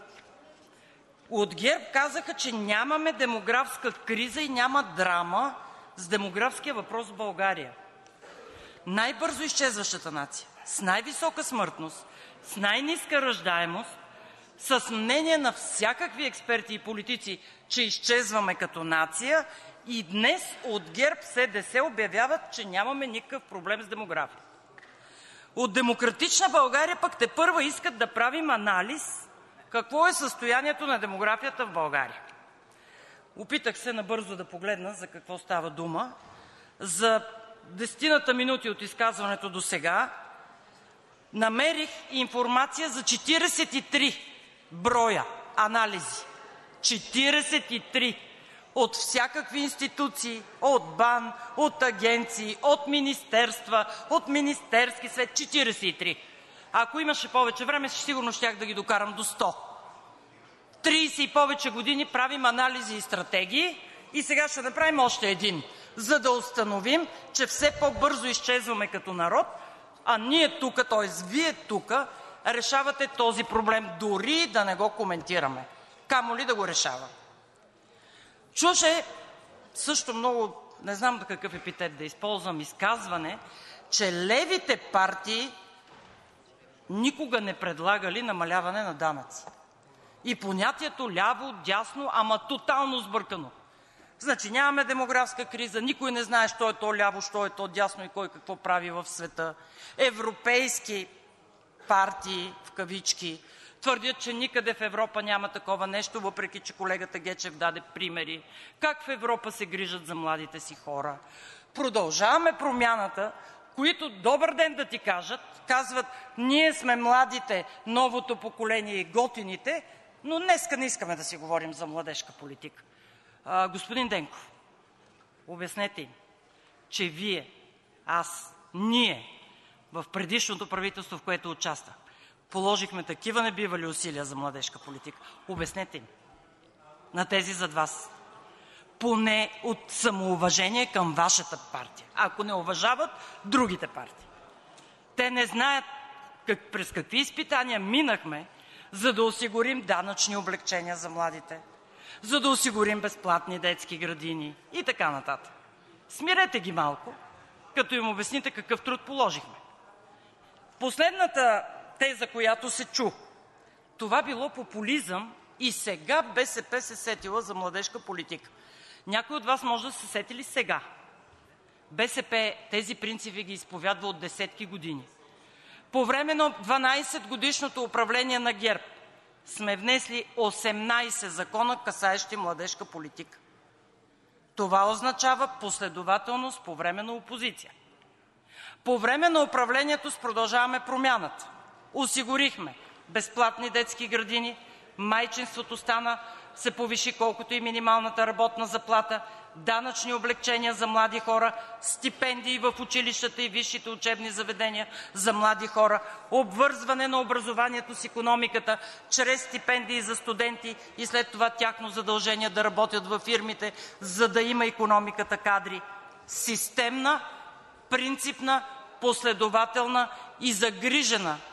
от ГЕРБ казаха, че нямаме демографска криза и няма драма с демографския въпрос в България. Най-бързо изчезващата нация, с най-висока смъртност, с най-ниска раждаемост, с мнение на всякакви експерти и политици, че изчезваме като нация, и днес от ГЕРБ-СДС обявяват, че нямаме никакъв проблем с демография. От „Демократична България“ пък тепърва искат да правим анализ какво е състоянието на демографията в България. Опитах се набързо да погледна за какво става дума. За 10-ата минути от изказването досега намерих информация за 43 броя анализи. 43 от всякакви институции, от БАН, от агенции, от министерства, от Министерски съвет. 43. Ако имаше повече време, сигурно щях да ги докарам до 100. 30 и повече години правим анализи и стратегии и сега ще направим още един, за да установим, че все по-бързо изчезваме като народ, а ние тук, т.е. Вие тук, решавате този проблем, дори да не го коментираме, камо ли да го решава. Чуше също много, не знам какъв епитет да използвам, изказване, че левите партии никога не предлагали намаляване на данъци. И понятието ляво, дясно, ама тотално сбъркано. Значи нямаме демографска криза, никой не знае що е то ляво, що е то дясно и кой какво прави в света. Европейски партии, в кавички, твърдят, че никъде в Европа няма такова нещо, въпреки че колегата Гечев даде примери как в Европа се грижат за младите си хора. Продължаваме Промяната, които добър ден да ти кажат, казват: ние сме младите, новото поколение и готините, но днеска не искаме да си говорим за младежка политика. Господин Денков, обяснете им, че вие, аз, ние в предишното правителство, в което участвах, положихме такива небивали усилия за младежка политика. Обяснете им на тези зад вас. Поне от самоуважение към вашата партия. Ако не уважават другите партии. Те не знаят през какви изпитания минахме, за да осигурим данъчни облекчения за младите, за да осигурим безплатни детски градини и така нататък. Смирете ги малко, като им обясните какъв труд положихме. Последната теза, която се чу, това било популизъм и сега БСП се сетила за младежка политика. Някой от вас може да се сетили сега. БСП тези принципи ги изповядва от десетки години. По време на 12-годишното управление на ГЕРБ сме внесли 18 закона, касаещи младежка политика. Това означава последователност по време на опозиция. По време на управлението с „Продължаваме Промяната“ осигурихме безплатни детски градини, майчинството се повиши колкото и минималната работна заплата, данъчни облекчения за млади хора, стипендии в училищата и висшите учебни заведения за млади хора, обвързване на образованието с икономиката чрез стипендии за студенти и след това тяхно задължение да работят във фирмите, за да има икономиката кадри. Системна, принципна, последователна и загрижена